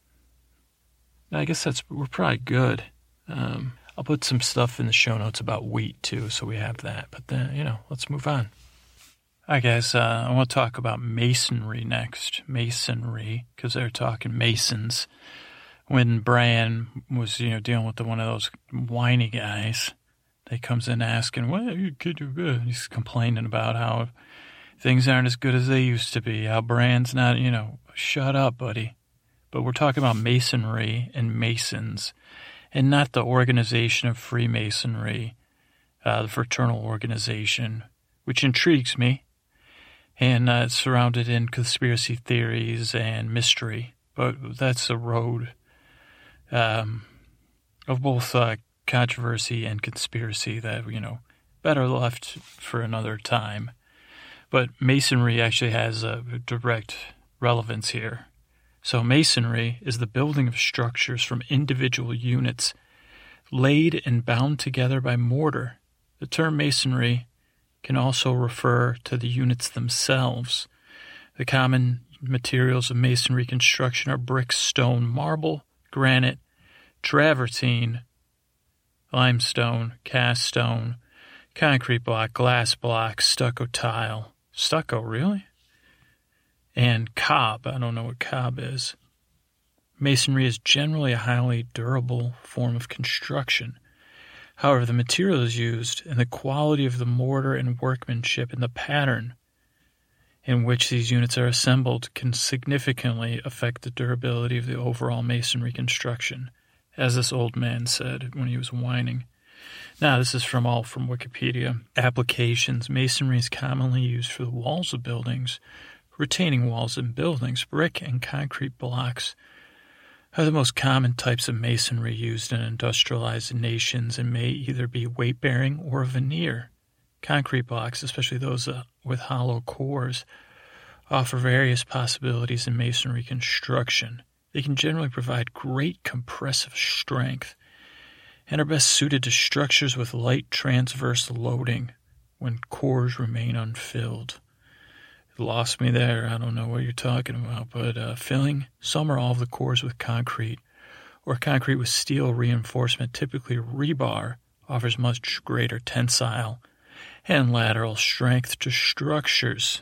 I guess we're probably good. I'll put some stuff in the show notes about wheat too, so we have that. But then, let's move on. All right, guys, I want to talk about masonry next. Masonry, because they're talking masons. When Brian was, dealing with one of those whiny guys, that comes in asking, "What you could do good?" He's complaining about how things aren't as good as they used to be. How Brian's not, shut up, buddy. But we're talking about masonry and masons, and not the organization of Freemasonry, the fraternal organization, which intrigues me. And it's surrounded in conspiracy theories and mystery. But that's a road of both controversy and conspiracy that, better left for another time. But masonry actually has a direct relevance here. So masonry is the building of structures from individual units laid and bound together by mortar. The term masonry can also refer to the units themselves. The common materials of masonry construction are brick, stone, marble, granite, travertine, limestone, cast stone, concrete block, glass block, stucco tile. Stucco, really? And cob. I don't know what cob is. Masonry is generally a highly durable form of construction. However, the materials used and the quality of the mortar and workmanship and the pattern in which these units are assembled can significantly affect the durability of the overall masonry construction, as this old man said when he was whining. Now, this is from Wikipedia. Applications. Masonry is commonly used for the walls of buildings, retaining walls in buildings. Brick and concrete blocks are the most common types of masonry used in industrialized nations and may either be weight-bearing or veneer. Concrete blocks, especially those with hollow cores, offer various possibilities in masonry construction. They can generally provide great compressive strength and are best suited to structures with light transverse loading when cores remain unfilled. You lost me there. I don't know what you're talking about, but filling some or all of the cores with concrete or concrete with steel reinforcement, typically rebar, offers much greater tensile and lateral strength to structures.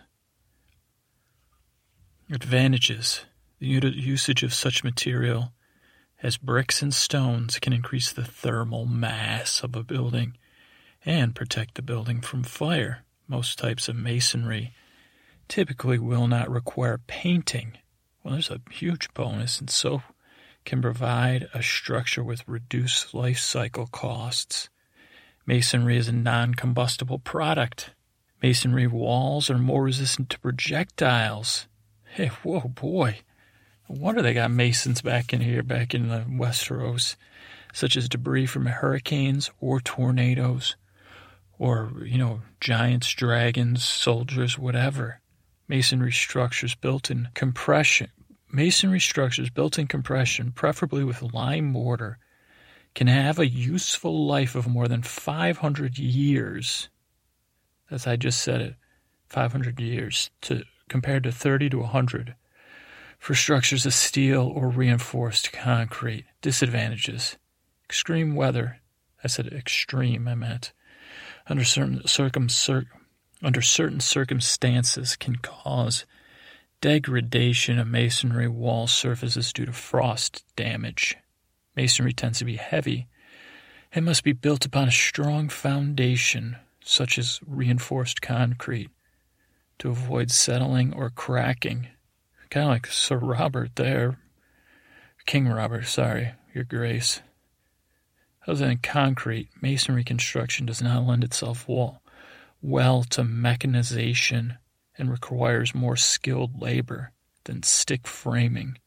Advantages. The usage of such material as bricks and stones can increase the thermal mass of a building and protect the building from fire. Most types of masonry typically will not require painting. Well, there's a huge bonus, and so can provide a structure with reduced life cycle costs. Masonry is a non-combustible product. Masonry walls are more resistant to projectiles. Hey, whoa, boy. No wonder they got masons back in here, back in the Westeros, such as debris from hurricanes or tornadoes or, giants, dragons, soldiers, whatever. Masonry structures built in compression, preferably with lime mortar, can have a useful life of more than 500 years. As I just said it, 500 years, compared to 30 to 100 for structures of steel or reinforced concrete. Disadvantages. Extreme weather. I said extreme, I meant. Under certain circumstances can cause degradation of masonry wall surfaces due to frost damage. Masonry tends to be heavy and must be built upon a strong foundation, such as reinforced concrete, to avoid settling or cracking. Kind of like Sir Robert there. King Robert, sorry, Your Grace. Other than concrete, masonry construction does not lend itself well to mechanization and requires more skilled labor than stick framing.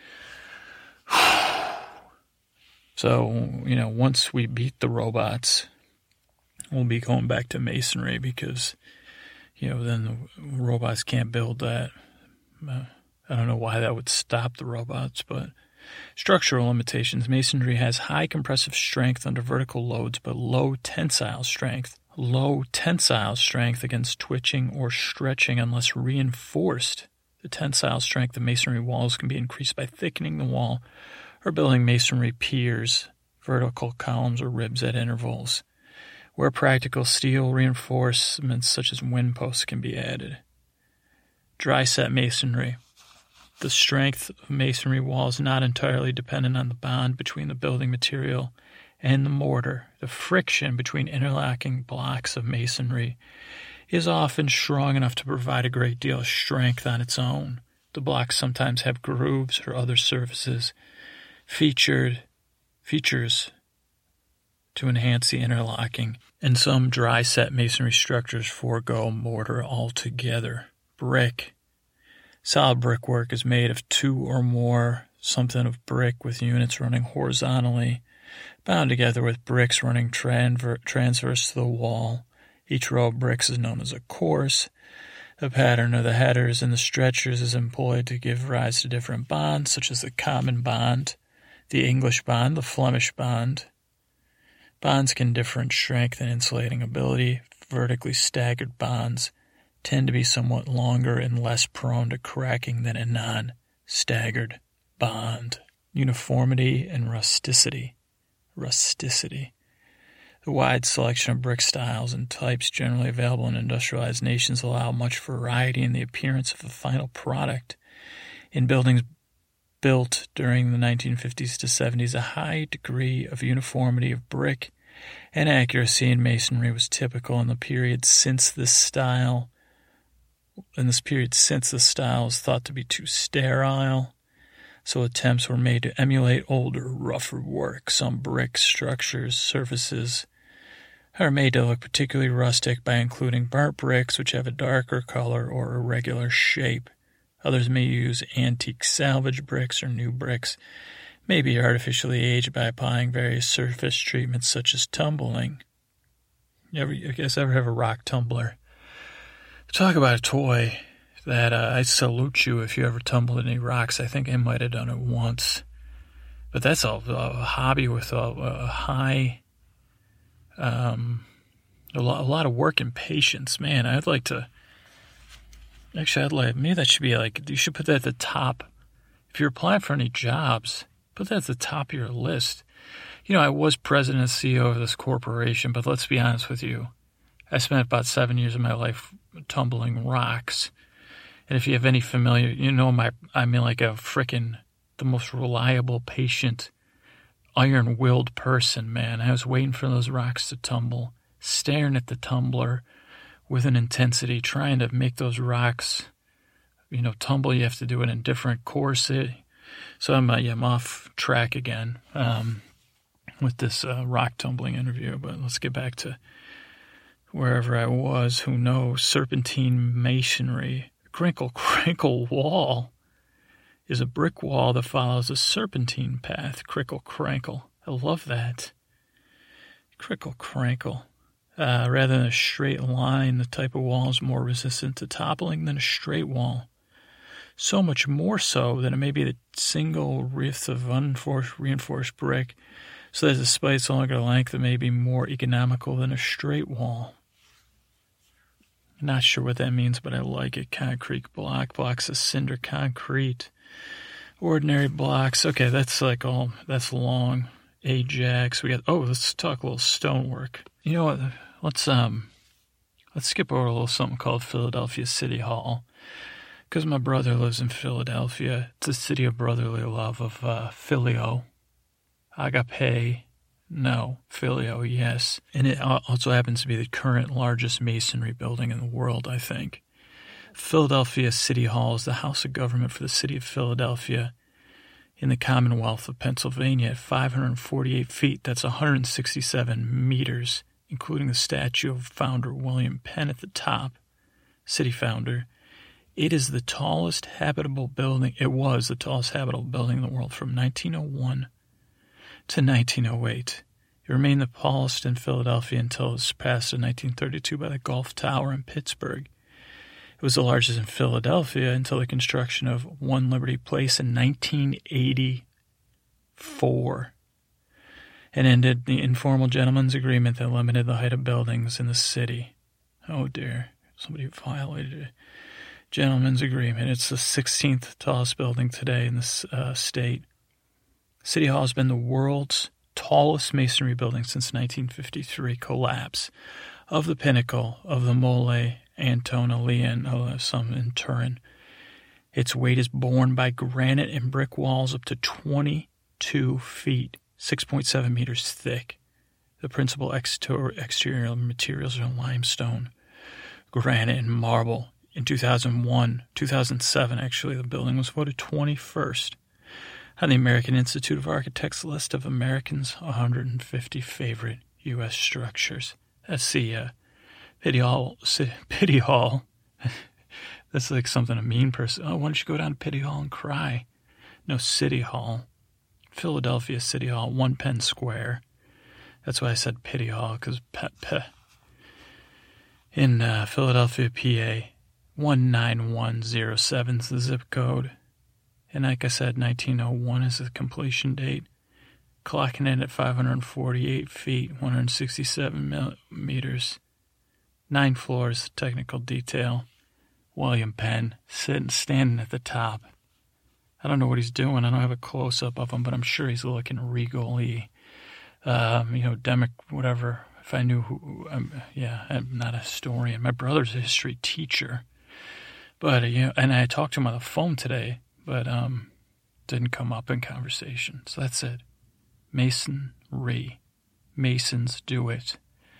So, once we beat the robots, we'll be going back to masonry because, then the robots can't build that. I don't know why that would stop the robots, but structural limitations. Masonry has high compressive strength under vertical loads, but low tensile strength. Low tensile strength against twitching or stretching unless reinforced. The tensile strength of masonry walls can be increased by thickening the wall or building masonry piers, vertical columns, or ribs at intervals. Where practical, steel reinforcements such as wind posts can be added. Dry set masonry. The strength of masonry walls is not entirely dependent on the bond between the building material and the mortar. The friction between interlocking blocks of masonry is often strong enough to provide a great deal of strength on its own. The blocks sometimes have grooves or other surfaces features to enhance the interlocking, and some dry set masonry structures forego mortar altogether. Brick. Solid brickwork is made of two or more something of brick with units running horizontally, bound together with bricks running transverse to the wall. Each row of bricks is known as a course. The pattern of the headers and the stretchers is employed to give rise to different bonds, such as the common bond, the English bond, the Flemish bond. Bonds can differ in strength and insulating ability. Vertically staggered bonds tend to be somewhat longer and less prone to cracking than a non-staggered bond. Uniformity and rusticity. The wide selection of brick styles and types generally available in industrialized nations allow much variety in the appearance of the final product. In buildings built during the 1950s to 70s, a high degree of uniformity of brick and accuracy in masonry was typical in the period since this style. The style is thought to be too sterile, so attempts were made to emulate older, rougher work. Some brick structures, surfaces are made to look particularly rustic by including burnt bricks which have a darker color or irregular shape. Others may use antique salvage bricks or new bricks, may be artificially aged by applying various surface treatments such as tumbling. You ever have a rock tumbler? Talk about a toy that I salute you if you ever tumbled any rocks. I think I might have done it once. But that's a hobby with a high, a lot of work and patience. Man, I'd like, maybe that should be you should put that at the top. If you're applying for any jobs, put that at the top of your list. I was president and CEO of this corporation, but let's be honest with you. I spent about 7 years of my life tumbling rocks. And if you have any familiar, I'm like a frickin' the most reliable, patient, iron-willed person, man. I was waiting for those rocks to tumble, staring at the tumbler with an intensity, trying to make those rocks, tumble. You have to do it in different courses. So I'm off track again with this rock tumbling interview. But let's get back to wherever I was. Who knows? Serpentine masonry. Crinkle wall is a brick wall that follows a serpentine path. Crinkle. I love that. Crinkle. Rather than a straight line, the type of wall is more resistant to toppling than a straight wall. So much more so that it may be the single width of reinforced brick, so that despite its longer length, it may be more economical than a straight wall. Not sure what that means, but I like it. Concrete blocks of cinder concrete. Ordinary blocks. Okay, that's long. Ajax. Let's talk a little stonework. You know what? Let's skip over a little something called Philadelphia City Hall. Because my brother lives in Philadelphia. It's a city of brotherly love, of phileo. Agape. No, Filio, yes. And it also happens to be the current largest masonry building in the world, I think. Philadelphia City Hall is the House of Government for the city of Philadelphia in the Commonwealth of Pennsylvania at 548 feet. That's 167 meters, including the statue of founder William Penn at the top, city founder. It is the tallest habitable building. It was the tallest habitable building in the world from 1901 to 1908. It remained the tallest in Philadelphia until it was surpassed in 1932 by the Gulf Tower in Pittsburgh. It was the largest in Philadelphia until the construction of One Liberty Place in 1984, and ended the informal gentleman's agreement that limited the height of buildings in the city. Oh dear, somebody violated a gentleman's agreement. It's the 16th tallest building today in this state. City Hall has been the world's tallest masonry building since 1953 collapse of the pinnacle of the Mole Antonellian, some in Turin. Its weight is borne by granite and brick walls up to 22 feet, 6.7 meters thick. The principal exterior materials are limestone, granite, and marble. In 2007, actually, the building was voted 21st on the American Institute of Architects list of Americans' 150 favorite U.S. structures. That's the Pity Hall. That's like something a mean person. Oh, why don't you go down to Pity Hall and cry? No, City Hall. Philadelphia City Hall, 1 Penn Square. That's why I said Pity Hall, because in Philadelphia, PA, 19107 is the zip code. And like I said, 1901 is the completion date. Clocking in at 548 feet, 167 meters. 9 floors, technical detail. William Penn, standing at the top. I don't know what he's doing. I don't have a close-up of him, but I'm sure he's looking regally, whatever. If I knew who, I'm not a historian. My brother's a history teacher. But, and I talked to him on the phone today, but didn't come up in conversation. So that's it. Masonry. Masons do it.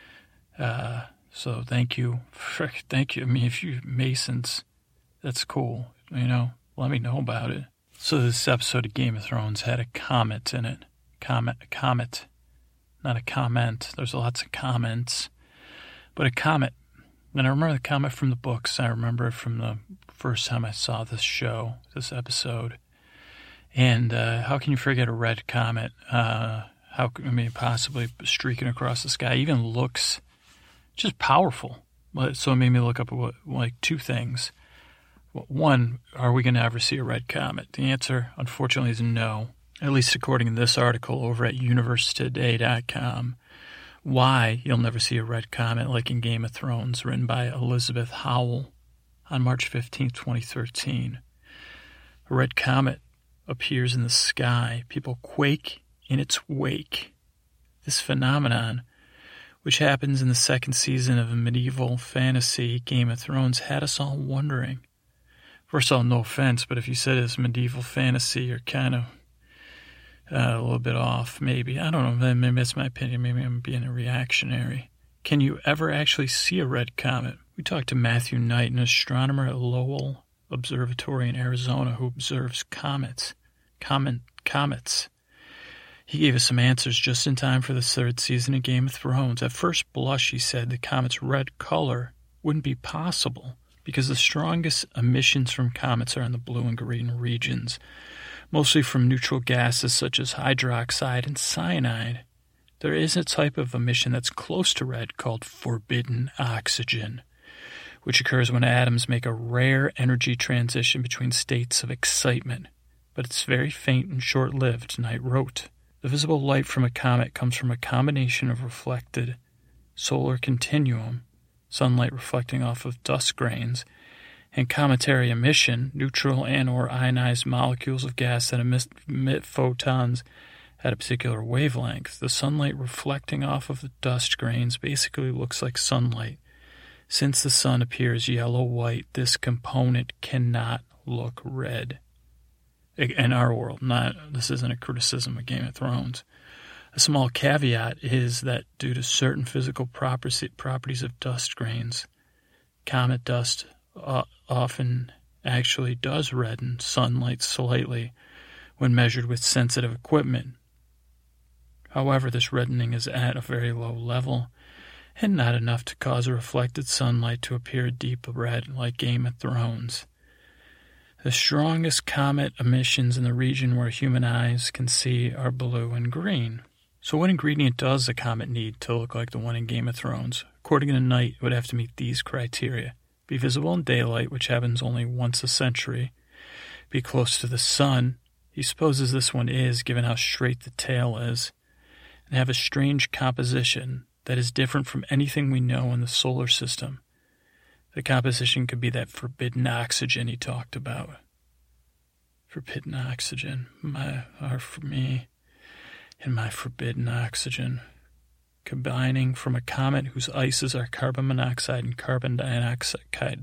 So thank you. Thank you. I mean, if you Masons, that's cool. Let me know about it. So this episode of Game of Thrones had a comet in it. Comet. Not a comment. There's lots of comments. But a comet. And I remember the comet from the books. I remember it from the first time I saw this episode. And how can you forget a red comet? Possibly streaking across the sky. Even looks just powerful. So it made me look up two things. One, are we going to ever see a red comet? The answer, unfortunately, is no. At least according to this article over at universetoday.com. Why you'll never see a red comet like in Game of Thrones, written by Elizabeth Howell on March 15, 2013. A red comet appears in the sky. People quake in its wake. This phenomenon, which happens in the second season of a medieval fantasy Game of Thrones, had us all wondering. First of all, no offense, but if you said it's medieval fantasy, you're kind of a little bit off, maybe. I don't know, maybe that's my opinion. Maybe I'm being a reactionary. Can you ever actually see a red comet? We talked to Matthew Knight, an astronomer at Lowell Observatory in Arizona who observes comets. He gave us some answers just in time for the third season of Game of Thrones. At first blush, he said the comet's red color wouldn't be possible because the strongest emissions from comets are in the blue and green regions, mostly from neutral gases such as hydroxide and cyanide. There is a type of emission that's close to red called forbidden oxygen, which occurs when atoms make a rare energy transition between states of excitement. But it's very faint and short-lived, Knight wrote. The visible light from a comet comes from a combination of reflected solar continuum, sunlight reflecting off of dust grains, and cometary emission, neutral and or ionized molecules of gas that emit photons at a particular wavelength. The sunlight reflecting off of the dust grains basically looks like sunlight. Since the sun appears yellow-white, this component cannot look red. In our world, this isn't a criticism of Game of Thrones. A small caveat is that due to certain physical properties of dust grains, comet dust often actually does redden sunlight slightly when measured with sensitive equipment. However, this reddening is at a very low level and not enough to cause reflected sunlight to appear deep red like Game of Thrones. The strongest comet emissions in the region where human eyes can see are blue and green. So what ingredient does the comet need to look like the one in Game of Thrones? According to Knight, it would have to meet these criteria. Be visible in daylight, which happens only once a century. Be close to the sun. He supposes this one is, given how straight the tail is. And have a strange composition that is different from anything we know in the solar system. The composition could be that forbidden oxygen he talked about. Forbidden oxygen. For me and my forbidden oxygen. Combining from a comet whose ices are carbon monoxide and carbon dioxide.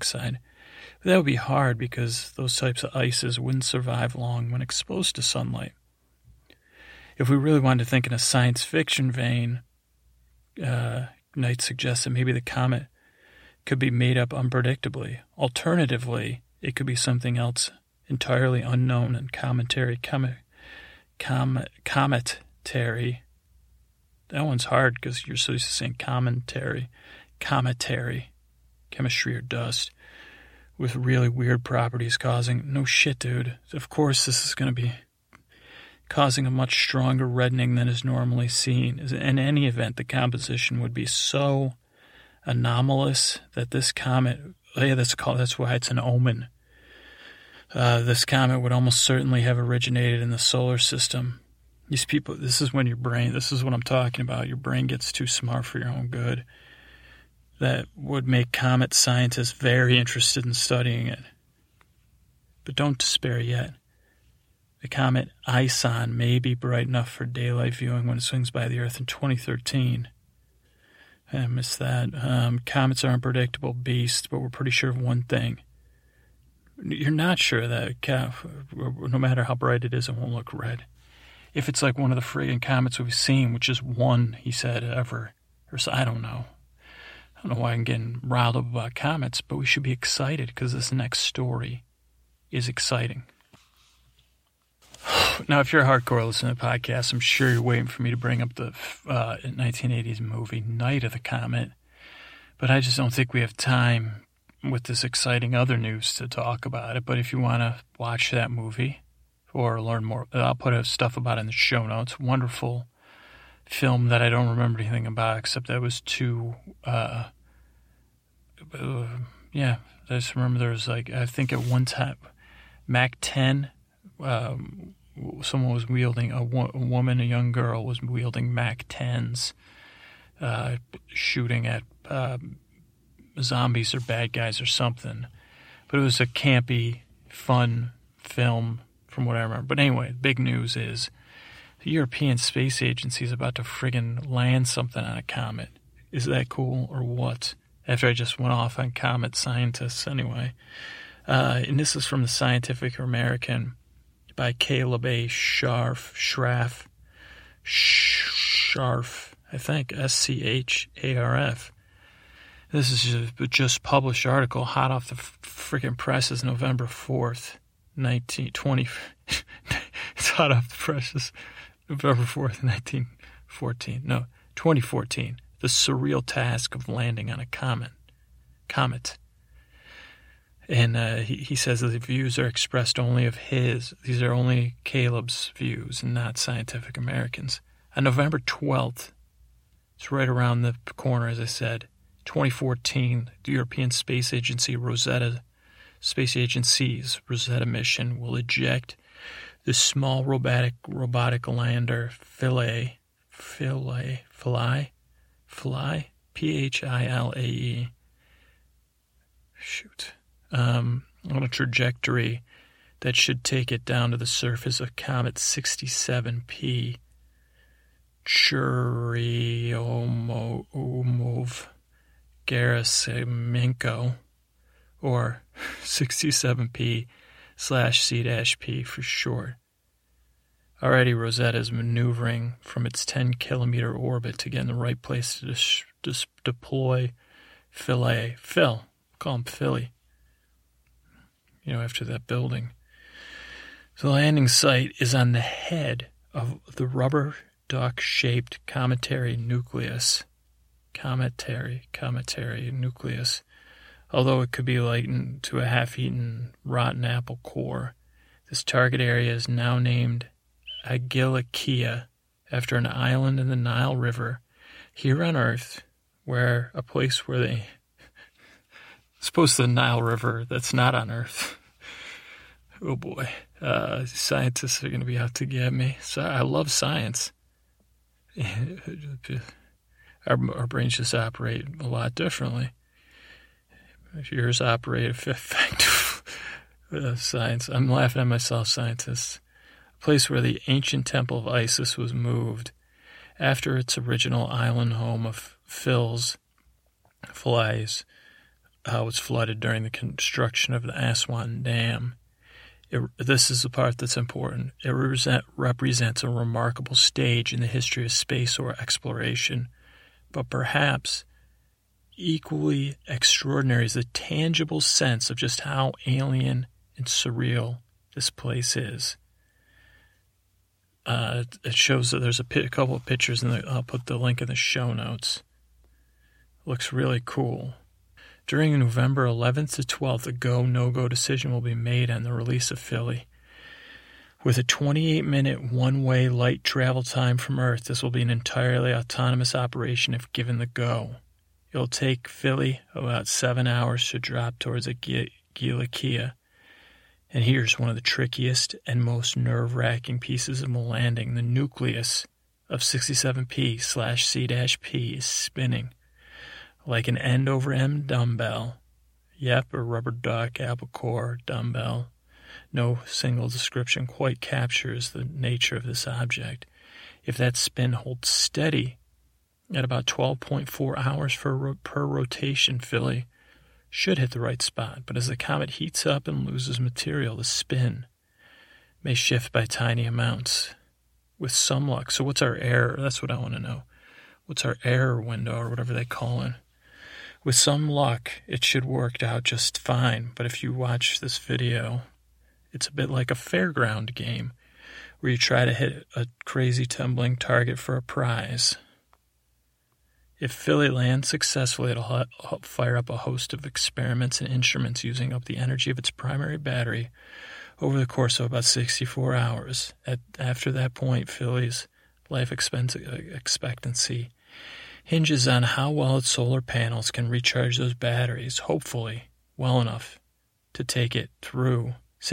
But that would be hard because those types of ices wouldn't survive long when exposed to sunlight. If we really wanted to think in a science fiction vein, Knight suggests that maybe the comet could be made up unpredictably. Alternatively, it could be something else entirely unknown and cometary. That one's hard because you're so used to saying cometary, chemistry or dust, with really weird properties causing, no shit, dude. Of course this is going to be causing a much stronger reddening than is normally seen. In any event, the composition would be so anomalous that this comet, that's why it's an omen. This comet would almost certainly have originated in the solar system. These people, this is when your brain, this is what I'm talking about, your brain gets too smart for your own good. That would make comet scientists very interested in studying it. But don't despair yet. The comet Ison may be bright enough for daylight viewing when it swings by the Earth in 2013. I missed that. Comets are unpredictable beasts, but we're pretty sure of one thing. You're not sure that no matter how bright it is, it won't look red. If it's like one of the friggin' comets we've seen, which is one, he said, ever. Or so, I don't know. I don't know why I'm getting riled up about comets, but we should be excited because this next story is exciting. Now, if you're a hardcore listener to the podcast, I'm sure you're waiting for me to bring up the 1980s movie Night of the Comet. But I just don't think we have time with this exciting other news to talk about it. But if you want to watch that movie or learn more, I'll put stuff about it in the show notes. Wonderful film that I don't remember anything about except that it was too... I just remember there was I think at one time, Mac 10... someone was wielding, a woman, a young girl was wielding Mac 10s, shooting at zombies or bad guys or something. But it was a campy, fun film from what I remember. But anyway, big news is The European Space Agency is about to friggin' land something on a comet. Is that cool or what? After I just went off on comet scientists anyway. And this is from the Scientific American by Caleb A. Scharf, I think, Scharf. This is just published article, hot off the freaking presses, November 4th, 1920. It's hot off the presses, November 4th, 1914. No, 2014. The surreal task of landing on a comet. And he says that the views are expressed only of his. These are only Caleb's views and not Scientific American's. On November 12th, it's right around the corner, as I said, 2014, the European Space Agency's Rosetta mission will eject the small robotic lander Philae, Philae, on a trajectory that should take it down to the surface of Comet 67P Churyumov-Gerasimenko, or 67P/C-P for short. Already, Rosetta is maneuvering from its 10-kilometer orbit to get in the right place to deploy Philae. Phil, call him Philly. After that building. The landing site is on the head of the rubber duck-shaped cometary nucleus. Although it could be likened to a half-eaten rotten apple core. This target area is now named Agilikia, after an island in the Nile River here on Earth, where a place where they... Suppose the Nile River that's not on Earth. Oh boy. Scientists are going to be out to get me. So I love science. Our brains just operate a lot differently. Yours operate effective science. I'm laughing at myself, scientists. A place where the ancient temple of Isis was moved after its original island home of Philae was flooded during the construction of the Aswan Dam. This is the part that's important. It represents a remarkable stage in the history of space or exploration, but perhaps equally extraordinary is the tangible sense of just how alien and surreal this place is. It shows that there's a couple of pictures, and I'll put the link in the show notes. It looks really cool. During November 11th to 12th, a go-no-go decision will be made on the release of Philae. With a 28-minute one-way light travel time from Earth, this will be an entirely autonomous operation if given the go. It'll take Philae about 7 hours to drop towards Agilikia. And here's one of the trickiest and most nerve-wracking pieces of the landing. The nucleus of 67P/C-P is spinning like an end-over-end dumbbell. Yep, a rubber duck, apple core, dumbbell. No single description quite captures the nature of this object. If that spin holds steady at about 12.4 hours per rotation, Philae should hit the right spot. But as the comet heats up and loses material, the spin may shift by tiny amounts. With some luck. So what's our error? That's what I want to know. What's our error window, or whatever they call it? With some luck, it should work out just fine. But if you watch this video, it's a bit like a fairground game where you try to hit a crazy tumbling target for a prize. If Philae lands successfully, it'll fire up a host of experiments and instruments using up the energy of its primary battery over the course of about 64 hours. After that point, Philae's life expectancy hinges on how well its solar panels can recharge those batteries, hopefully well enough to take it through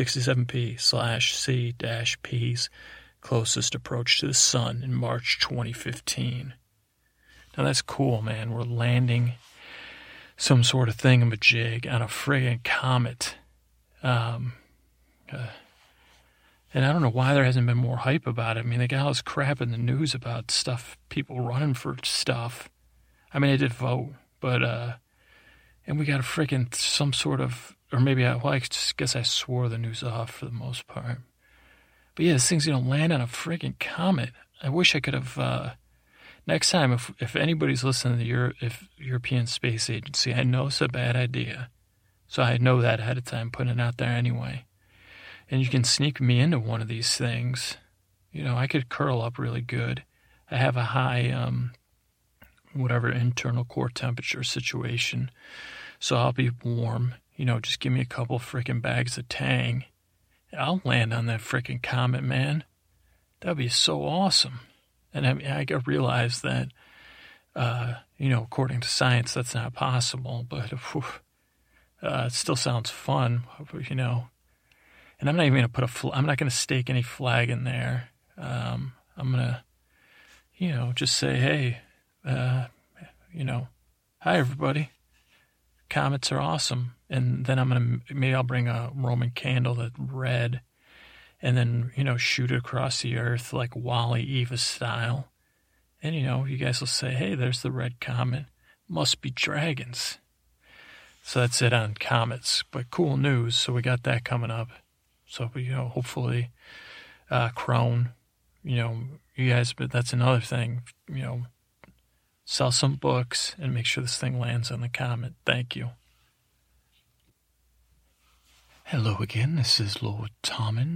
67P/C-P's closest approach to the sun in March 2015. Now that's cool, man. We're landing some sort of thingamajig on a friggin' comet. And I don't know why there hasn't been more hype about it. I mean, they got all this crap in the news about stuff, people running for stuff. I mean, I did vote, but, and we got a freaking some sort of, or maybe I guess I swore the news off for the most part. But yeah, this thing's going to land on a freaking comet. I wish I could have, next time, if anybody's listening to the European Space Agency, I know it's a bad idea. So I know that ahead of time, putting it out there anyway. And you can sneak me into one of these things. You know, I could curl up really good. I have a high, whatever, internal core temperature situation. So I'll be warm. You know, just give me a couple freaking bags of Tang. I'll land on that freaking comet, man. That'd be so awesome. And I mean, I realize that, you know, according to science, that's not possible. But it still sounds fun, you know. And I'm not even going to put I'm not going to stake any flag in there. I'm going to, you know, just say, hey, you know, hi, everybody. Comets are awesome. And then maybe I'll bring a Roman candle that's red and then, you know, shoot it across the earth like Wally Eva style. And, you know, you guys will say, hey, there's the red comet. Must be dragons. So that's it on comets. But cool news. So we got that coming up. So, you know, hopefully, Crone, you know, you guys, but that's another thing, you know, sell some books and make sure this thing lands on the comet. Thank you. Hello again, this is Lord Tommen,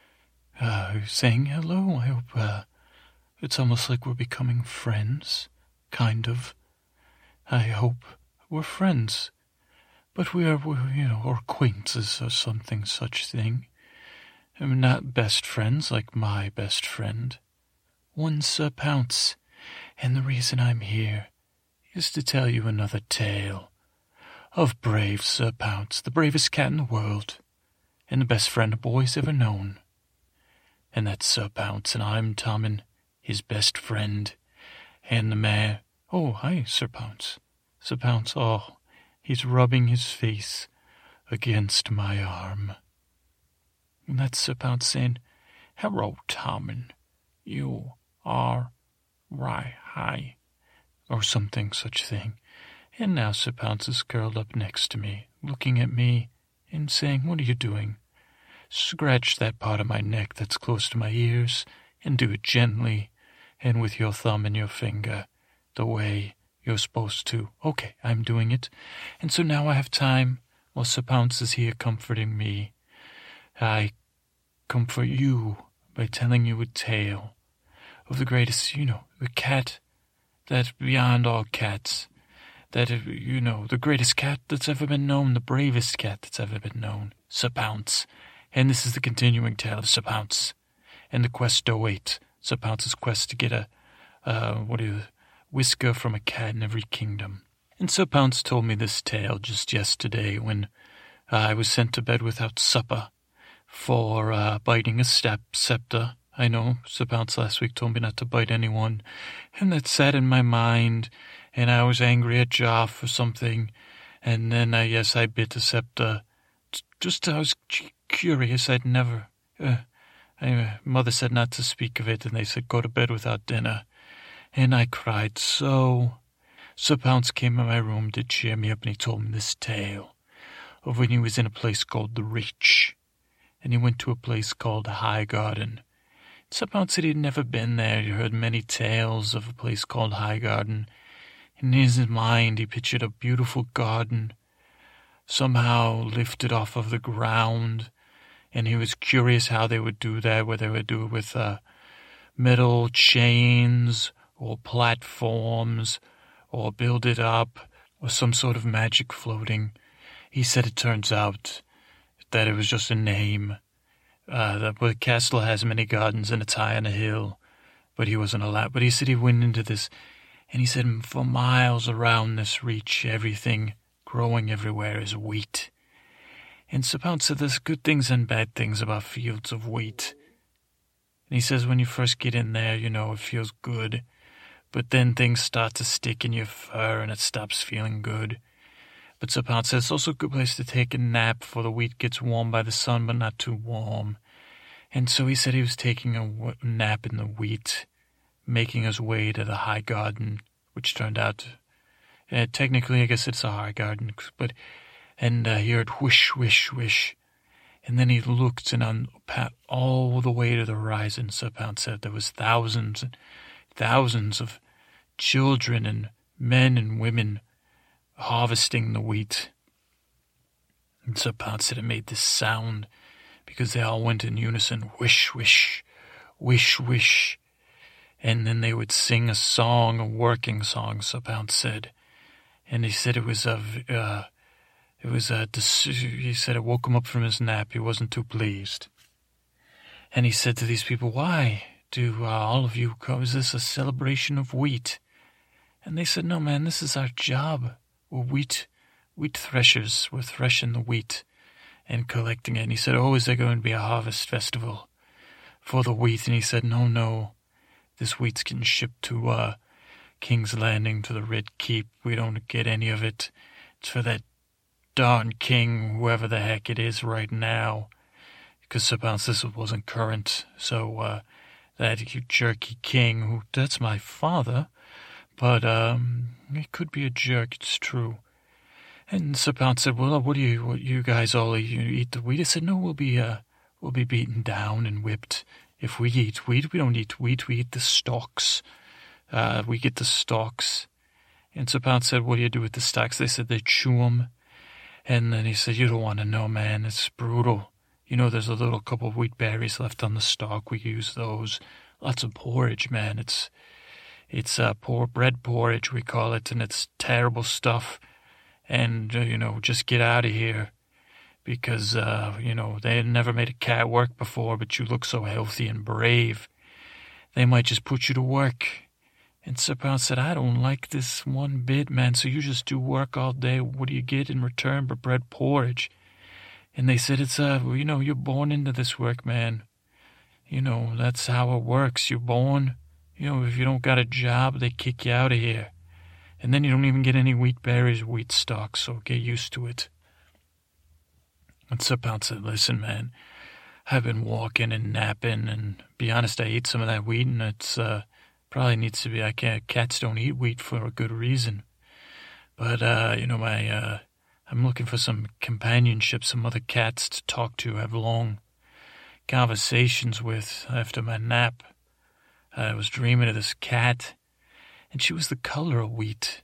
saying hello. I hope, it's almost like we're becoming friends, kind of. I hope we're friends, but we're you know, or acquaintances or something such thing. I'm not best friends like my best friend. One Sir Pounce, and the reason I'm here is to tell you another tale of brave Sir Pounce, the bravest cat in the world, and the best friend a boy's ever known. And that's Sir Pounce, and I'm Tommen, his best friend, and the mare. Oh, hi, Sir Pounce. Sir Pounce, oh, he's rubbing his face against my arm. And that's Sir Pounce saying, hello, Tommen. You are right, hi, or something such thing. And now Sir Pounce is curled up next to me, looking at me and saying, what are you doing? Scratch that part of my neck that's close to my ears, and do it gently, and with your thumb and your finger, the way you're supposed to. Okay, I'm doing it. And so now I have time, while Sir Pounce is here comforting me. I comfort you by telling you a tale of the greatest, you know, the cat that beyond all cats, that, you know, the greatest cat that's ever been known, the bravest cat that's ever been known, Sir Pounce. And this is the continuing tale of Sir Pounce and the quest to await, Sir Pounce's quest to get a whisker from a cat in every kingdom. And Sir Pounce told me this tale just yesterday when I was sent to bed without supper for biting a scepter. I know Sir Pounce last week told me not to bite anyone, and that sat in my mind, and I was angry at Joff for something, and then I bit a scepter. I was curious. I'd never. Mother said not to speak of it, and they said go to bed without dinner, and I cried so. Sir Pounce came in my room to cheer me up, and he told me this tale of when he was in a place called the Reach, and he went to a place called Highgarden. Sir Pounce said he'd never been there. He heard many tales of a place called Highgarden. In his mind, he pictured a beautiful garden, somehow lifted off of the ground, and he was curious how they would do that, whether they would do it with metal chains or platforms, or build it up, or some sort of magic floating. He said it turns out that it was just a name. The castle has many gardens and it's high on a hill, but he wasn't allowed. But he said he went into this, and he said for miles around this Reach, everything growing everywhere is wheat. And Sir Pounce said there's good things and bad things about fields of wheat. And he says when you first get in there, you know, it feels good, but then things start to stick in your fur and it stops feeling good. But Sir Pounce says it's also a good place to take a nap before the wheat gets warmed by the sun, but not too warm. And so he said he was taking a nap in the wheat, making his way to the high garden, which turned out, technically I guess it's a high garden, and he heard whoosh, whoosh, whoosh. And then he looked, and on all the way to the horizon, Sir Pounce said there was thousands and thousands of children and men and women harvesting the wheat. And Sir Pounce said it made this sound because they all went in unison, whoosh, whoosh, whoosh, whoosh. And then they would sing a song, a working song, Sir Pounce said. And he said he said it woke him up from his nap. He wasn't too pleased. And he said to these people, why do all of you come? Is this a celebration of wheat? And they said, no, man, this is our job. We're wheat threshers. We're threshing the wheat and collecting it. And he said, oh, is there going to be a harvest festival for the wheat? And he said, no, this wheat's getting shipped to King's Landing, to the Red Keep. We don't get any of it. It's for that darn king, whoever the heck it is right now. Because Sir Pounce, this wasn't current. So that jerky king, that's my father. But he could be a jerk, it's true. And Sir Pounce said, well, what you guys all eat? You eat the wheat? I said, no, we'll be beaten down and whipped. If we eat wheat, we don't eat wheat, we eat the stalks. We get the stalks. And Sir Pounce said, what do you do with the stalks? They said they chew them. And then he said, you don't want to know, man, it's brutal. You know, there's a little couple of wheat berries left on the stalk. We use those. Lots of porridge, man. It's bread porridge, we call it, and it's terrible stuff. And, just get out of here. Because, they had never made a cat work before, but you look so healthy and brave. They might just put you to work. And Sir Pounce said, I don't like this one bit, man, so you just do work all day. What do you get in return but bread porridge? And they said, it's, you're born into this work, man. That's how it works. You're born, if you don't got a job, they kick you out of here. And then you don't even get any wheat berries, wheat stalks, so get used to it. And Sir Pounce said, listen, man, I've been walking and napping, and be honest, I ate some of that wheat, and it's, probably needs to be, cats don't eat wheat for a good reason. But, I'm looking for some companionship, some other cats to talk to, have long conversations with after my nap. I was dreaming of this cat, and she was the color of wheat,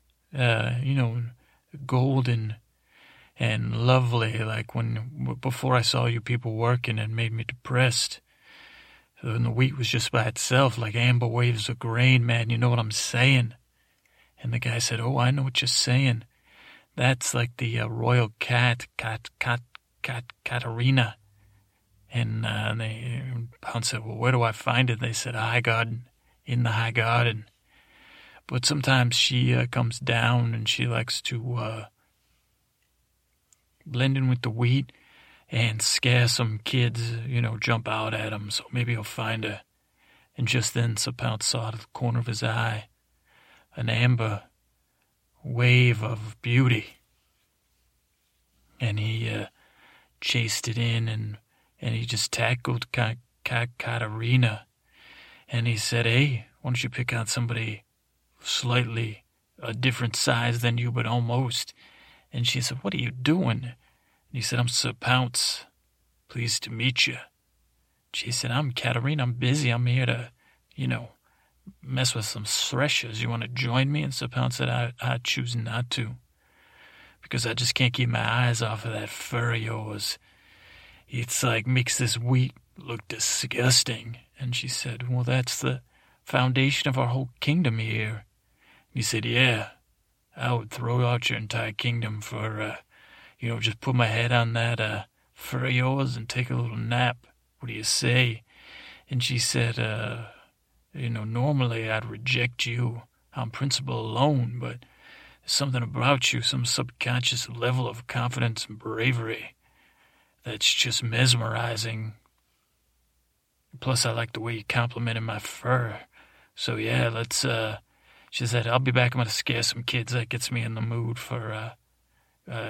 golden and lovely, like before I saw you people working, it made me depressed. And the wheat was just by itself, like amber waves of grain, man, you know what I'm saying? And the guy said, oh, I know what you're saying. That's like the royal cat, Katarina. And Pounce said, well, where do I find it? They said, high garden, in the high garden. But sometimes she comes down and she likes to blend in with the wheat and scare some kids, jump out at them. So maybe he'll find her. And just then Sir Pounce saw out of the corner of his eye an amber wave of beauty. And he chased it in and he just tackled Katarina. And he said, hey, why don't you pick out somebody slightly a different size than you, but almost. And she said, what are you doing? And he said, I'm Sir Pounce. Pleased to meet you. She said, I'm Katarina. I'm busy. I'm here to, mess with some threshers. You want to join me? And Sir Pounce said, I choose not to. Because I just can't keep my eyes off of that fur of yours. It's like makes this wheat look disgusting. And she said, well, that's the foundation of our whole kingdom here. And he said, yeah, I would throw out your entire kingdom for, just put my head on that fur of yours and take a little nap. What do you say? And she said, normally I'd reject you on principle alone, but there's something about you, some subconscious level of confidence and bravery that's just mesmerizing. Plus, I like the way you complimented my fur. So, yeah, let's, she said, I'll be back. I'm going to scare some kids. That gets me in the mood for,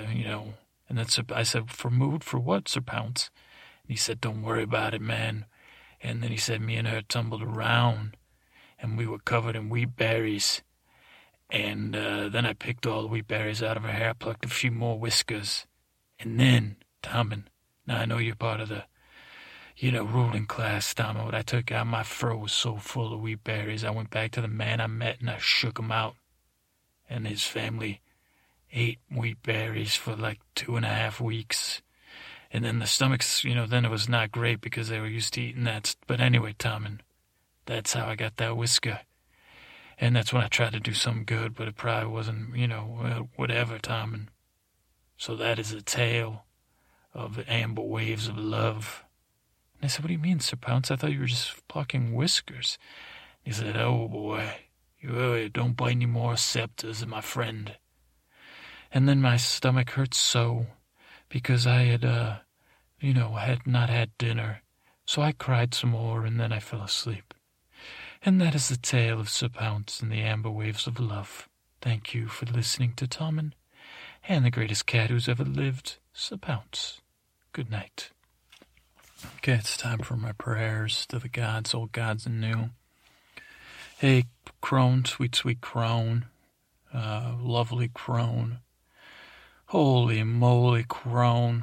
and then I said, for mood for what, Sir Pounce? And he said, don't worry about it, man. And then he said me and her tumbled around, and we were covered in wheat berries. And then I picked all the wheat berries out of her hair, plucked a few more whiskers. And then, Tommen, now I know you're part of the, ruling class, Tommen. What I took out, my fur was so full of wheat berries. I went back to the man I met and I shook him out. And his family ate wheat berries for like 2.5 weeks. And then the stomachs, then it was not great because they were used to eating that. But anyway, Tommen, that's how I got that whisker. And that's when I tried to do something good, but it probably wasn't, whatever, Tommen. So that is a tale of the amber waves of love. And I said, what do you mean, Sir Pounce? I thought you were just plucking whiskers. He said, oh, boy, you don't bite any more scepters, my friend. And then my stomach hurt so because I had, had not had dinner. So I cried some more, and then I fell asleep. And that is the tale of Sir Pounce and the amber waves of love. Thank you for listening to Tommen and the greatest cat who's ever lived, Sir Pounce. Good night. Okay, it's time for my prayers to the gods, old gods and new. Hey, crone, sweet, sweet crone, lovely crone, holy moly crone,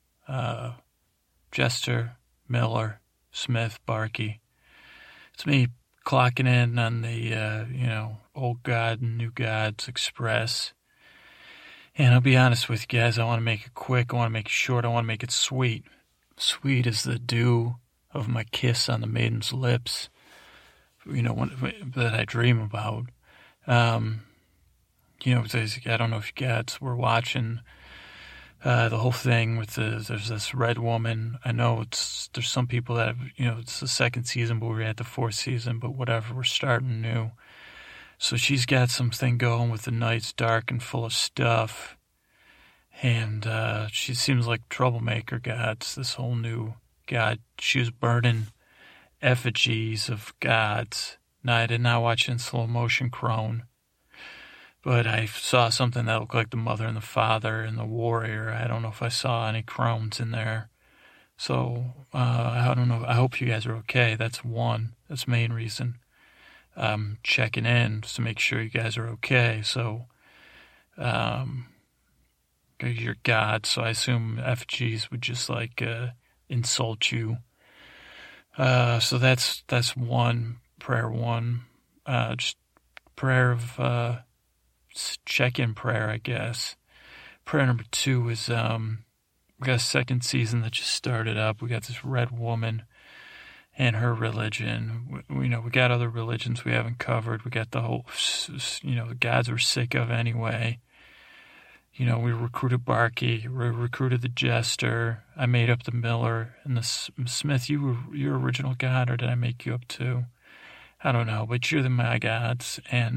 Jester, Miller, Smith, Barkey. It's me clocking in on the, old god and new gods express. And I'll be honest with you guys, I want to make it quick, I want to make it short, I want to make it sweet. Sweet as the dew of my kiss on the maiden's lips, that I dream about. I don't know if you guys were watching the whole thing with there's this red woman. I know there's some people that have, it's the second season, but we're at the fourth season, but whatever, we're starting new. So she's got something going with the night's dark and full of stuff. And she seems like troublemaker gods, this whole new god. She was burning effigies of gods. Now, I did not watch it in slow motion, crone. But I saw something that looked like the mother and the father and the warrior. I don't know if I saw any crones in there. So, I don't know. I hope you guys are okay. That's one. That's the main reason. I'm checking in just to make sure you guys are okay. So, you're God, so I assume effigies would just insult you. So that's one, prayer one. Just prayer of, check-in prayer, I guess. Prayer number 2 is, we got a second season that just started up. We got this red woman and her religion. We got other religions we haven't covered. We got the whole, the gods we're sick of anyway. We recruited Barkey, we recruited the Jester. I made up the Miller and the Smith. You were your original god, or did I make you up too? I don't know, but you're my gods. And,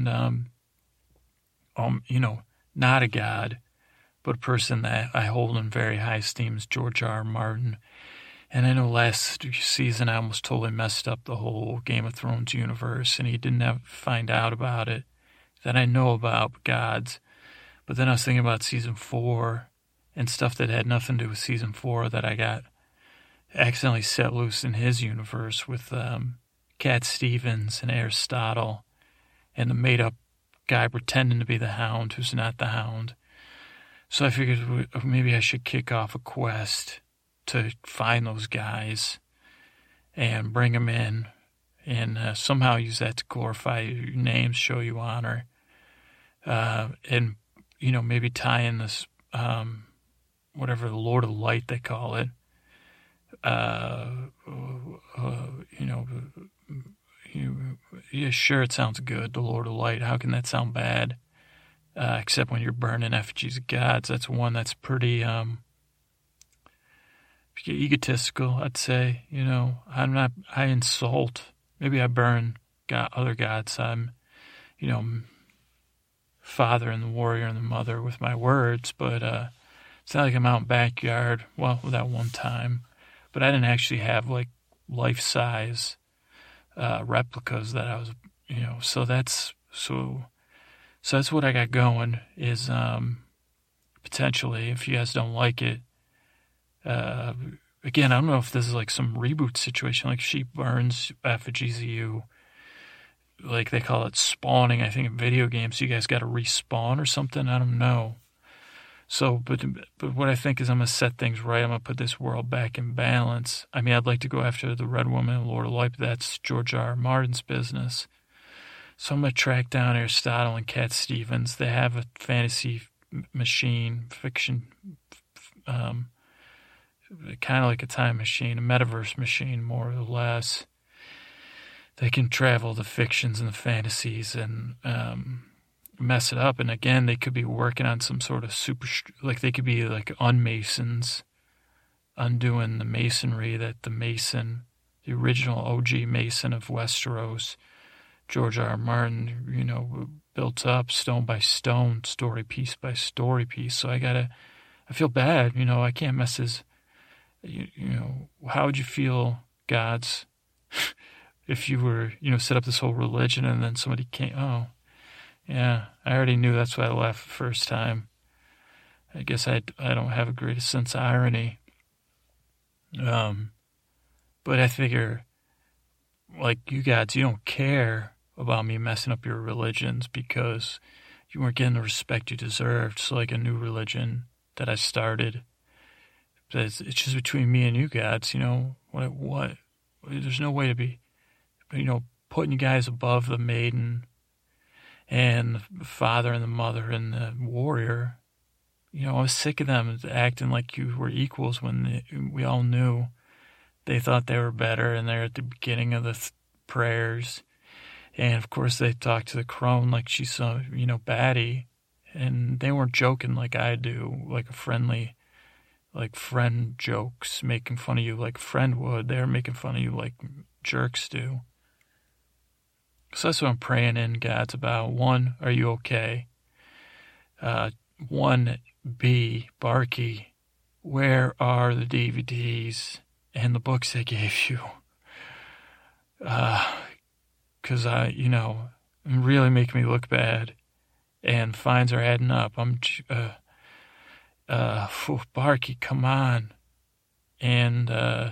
not a god, but a person that I hold in very high esteem is George R. R. Martin. And I know last season I almost totally messed up the whole Game of Thrones universe, and he didn't find out about it. That I know about gods. But then I was thinking about season 4 and stuff that had nothing to do with season 4 that I got accidentally set loose in his universe with Cat Stevens and Aristotle and the made-up guy pretending to be the Hound who's not the Hound. So I figured maybe I should kick off a quest to find those guys and bring them in and somehow use that to glorify your names, show you honor, and maybe tie in this, whatever, the Lord of Light they call it. Yeah, sure, it sounds good, the Lord of Light. How can that sound bad? Except when you're burning effigies of gods. That's one that's pretty egotistical, I'd say. I insult. Maybe I burn other gods. I'm, father and the warrior and the mother with my words, but it's not like I'm out in backyard, well, that one time, but I didn't actually have life-size replicas that I was, so that's what I got going is potentially, if you guys don't like it, again, I don't know if this is like some reboot situation, like she burns effigies of you. Like they call it spawning, I think, in video games. You guys got to respawn or something. I don't know. So, but what I think is I'm going to set things right. I'm going to put this world back in balance. I mean, I'd like to go after the Red Woman and Lord of Light, but that's George R. R. Martin's business. So I'm going to track down Aristotle and Cat Stevens. They have a fantasy machine, fiction, kind of like a time machine, a metaverse machine, more or less. They can travel the fictions and the fantasies and mess it up. And again, they could be working on some sort of like they could be like unmasons, undoing the masonry that the original OG Mason of Westeros, George R. R. Martin, built up stone by stone, story piece by story piece. So I feel bad, I can't mess his, how would you feel, gods, if you were, set up this whole religion and then somebody came, oh, yeah, I already knew that's why I laughed the first time. I guess I don't have a great sense of irony. But I figure, like, you gods, you don't care about me messing up your religions because you weren't getting the respect you deserved. So, like, a new religion that I started, it's just between me and you gods, what? There's no way to be, putting you guys above the maiden and the father and the mother and the warrior. I was sick of them acting like you were equals when we all knew they thought they were better, and they're at the beginning of the prayers. And, of course, they talked to the crone like she's some, baddie. And they weren't joking like I do, like a friendly, like friend jokes, making fun of you like a friend would. They're making fun of you like jerks do. So that's what I'm praying in God's about. 1, are you okay? 1B, Barky, where are the DVDs and the books I gave you? Because really making me look bad, and fines are adding up. Barky, come on. And,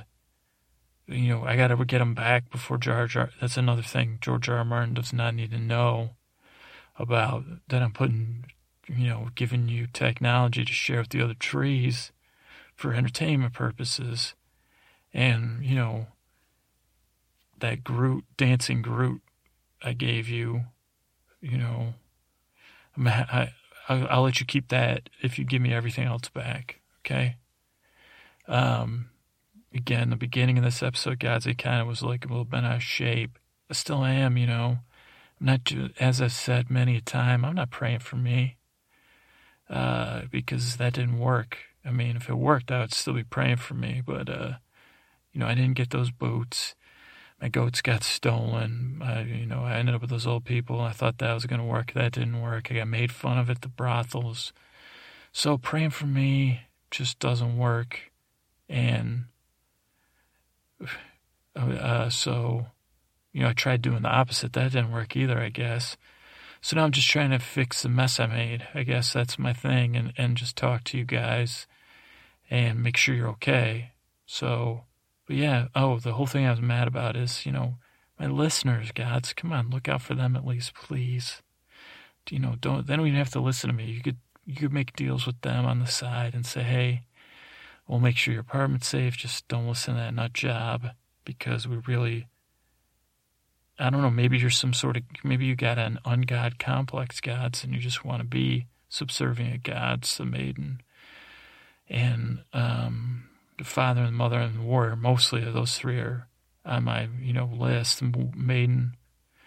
I got to get them back before that's another thing George R. R. Martin does not need to know about, that I'm putting, giving you technology to share with the other trees for entertainment purposes. And, that dancing Groot I gave you, I'll let you keep that if you give me everything else back, okay? Again, the beginning of this episode, guys, it kind of was like a little bit out of shape. I still am, I'm not, as I've said many a time, I'm not praying for me, because that didn't work. I mean, if it worked, I would still be praying for me, but, I didn't get those boots. My goats got stolen. I ended up with those old people. I thought that was going to work. That didn't work. I got made fun of at the brothels. So praying for me just doesn't work. And so, I tried doing the opposite. That didn't work either, I guess. So now I'm just trying to fix the mess I made. I guess that's my thing, and just talk to you guys and make sure you're okay. So, but yeah, the whole thing I was mad about is, my listeners, gods, come on, look out for them at least, please. They don't even have to listen to me. You could make deals with them on the side and say, hey, we'll make sure your apartment's safe. Just don't listen to that nut job, because we really, I don't know, maybe maybe you got an ungod complex, gods, and you just want to be subservient to gods, the maiden, and the father and the mother and the warrior. Mostly of those 3 are on my, list. The maiden,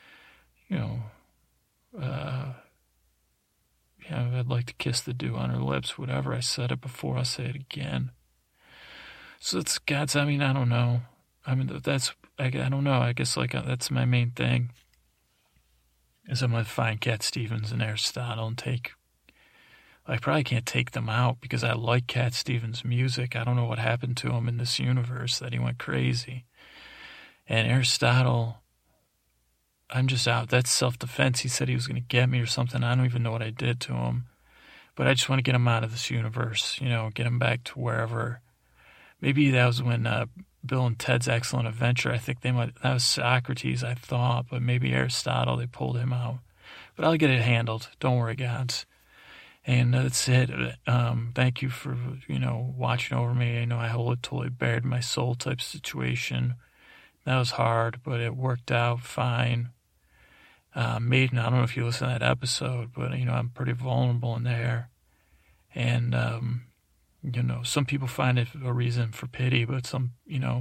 I'd like to kiss the dew on her lips, whatever. I said it before, I'll say it again. So it's gods, I don't know. I don't know. I guess that's my main thing, is I'm going to find Cat Stevens and Aristotle and I probably can't take them out because I like Cat Stevens' music. I don't know what happened to him in this universe that he went crazy. And Aristotle, I'm just out. That's self-defense. He said he was going to get me or something. I don't even know what I did to him. But I just want to get him out of this universe, get him back to wherever maybe that was when Bill and Ted's Excellent Adventure. I think that was Socrates, I thought, but maybe Aristotle, they pulled him out. But I'll get it handled. Don't worry, gods. And that's it. Thank you for, watching over me. I know I totally bared my soul type situation. That was hard, but it worked out fine. Maiden, I don't know if you listen to that episode, but, I'm pretty vulnerable in there. And, some people find it a reason for pity, but some,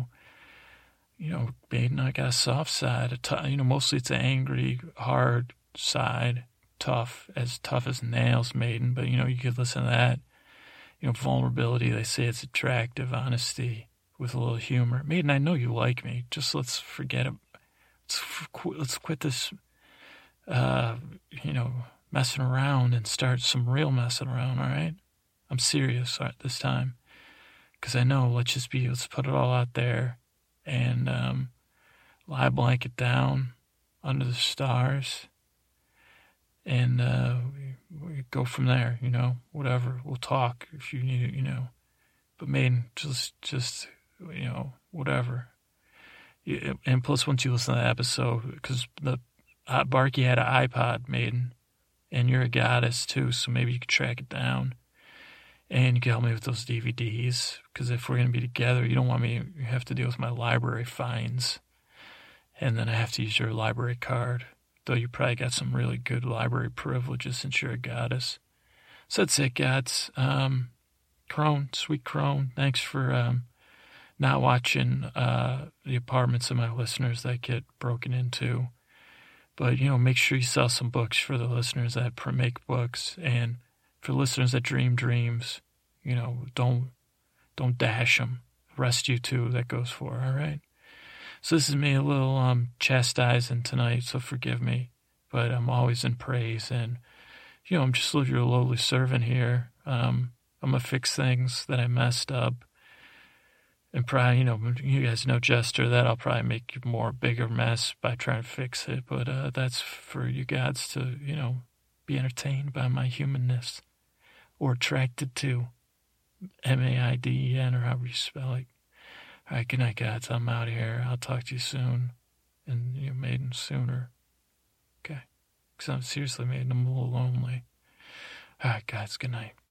Maiden, I got a soft side. Mostly it's an angry, hard side, tough as nails, Maiden. But, you could listen to that. Vulnerability, they say it's attractive, honesty with a little humor. Maiden, I know you like me. Just let's forget it. Let's quit this, messing around and start some real messing around, all right? I'm serious this time. Because I know, let's put it all out there and lie blanket down under the stars. And we go from there, whatever. We'll talk if you need it, But Maiden, just whatever. And plus, once you listen to that episode, because Barky had an iPod, Maiden, and you're a goddess too, so maybe you could track it down. And you can help me with those DVDs, because if we're going to be together, you don't want me to have to deal with my library fines. And then I have to use your library card, though you probably got some really good library privileges since you're a goddess. So that's it, gods. Crone, sweet Crone, thanks for not watching the apartments of my listeners that get broken into. But, make sure you sell some books for the listeners that make books, and for listeners that dream dreams, don't dash them. Rest you too, that goes for, all right? So this is me a little chastising tonight, so forgive me. But I'm always in praise, and, I'm just your lowly servant here. I'm going to fix things that I messed up. And probably, you guys know Jester, that I'll probably make you more bigger mess by trying to fix it. But that's for you gods to, be entertained by my humanness. Or attracted to. MAIDEN, or however you spell it. All right, good night, gods. I'm out of here. I'll talk to you soon. And Maiden sooner. Okay. Because I'm seriously, Maiden, I'm a little lonely. All right, guys, good night.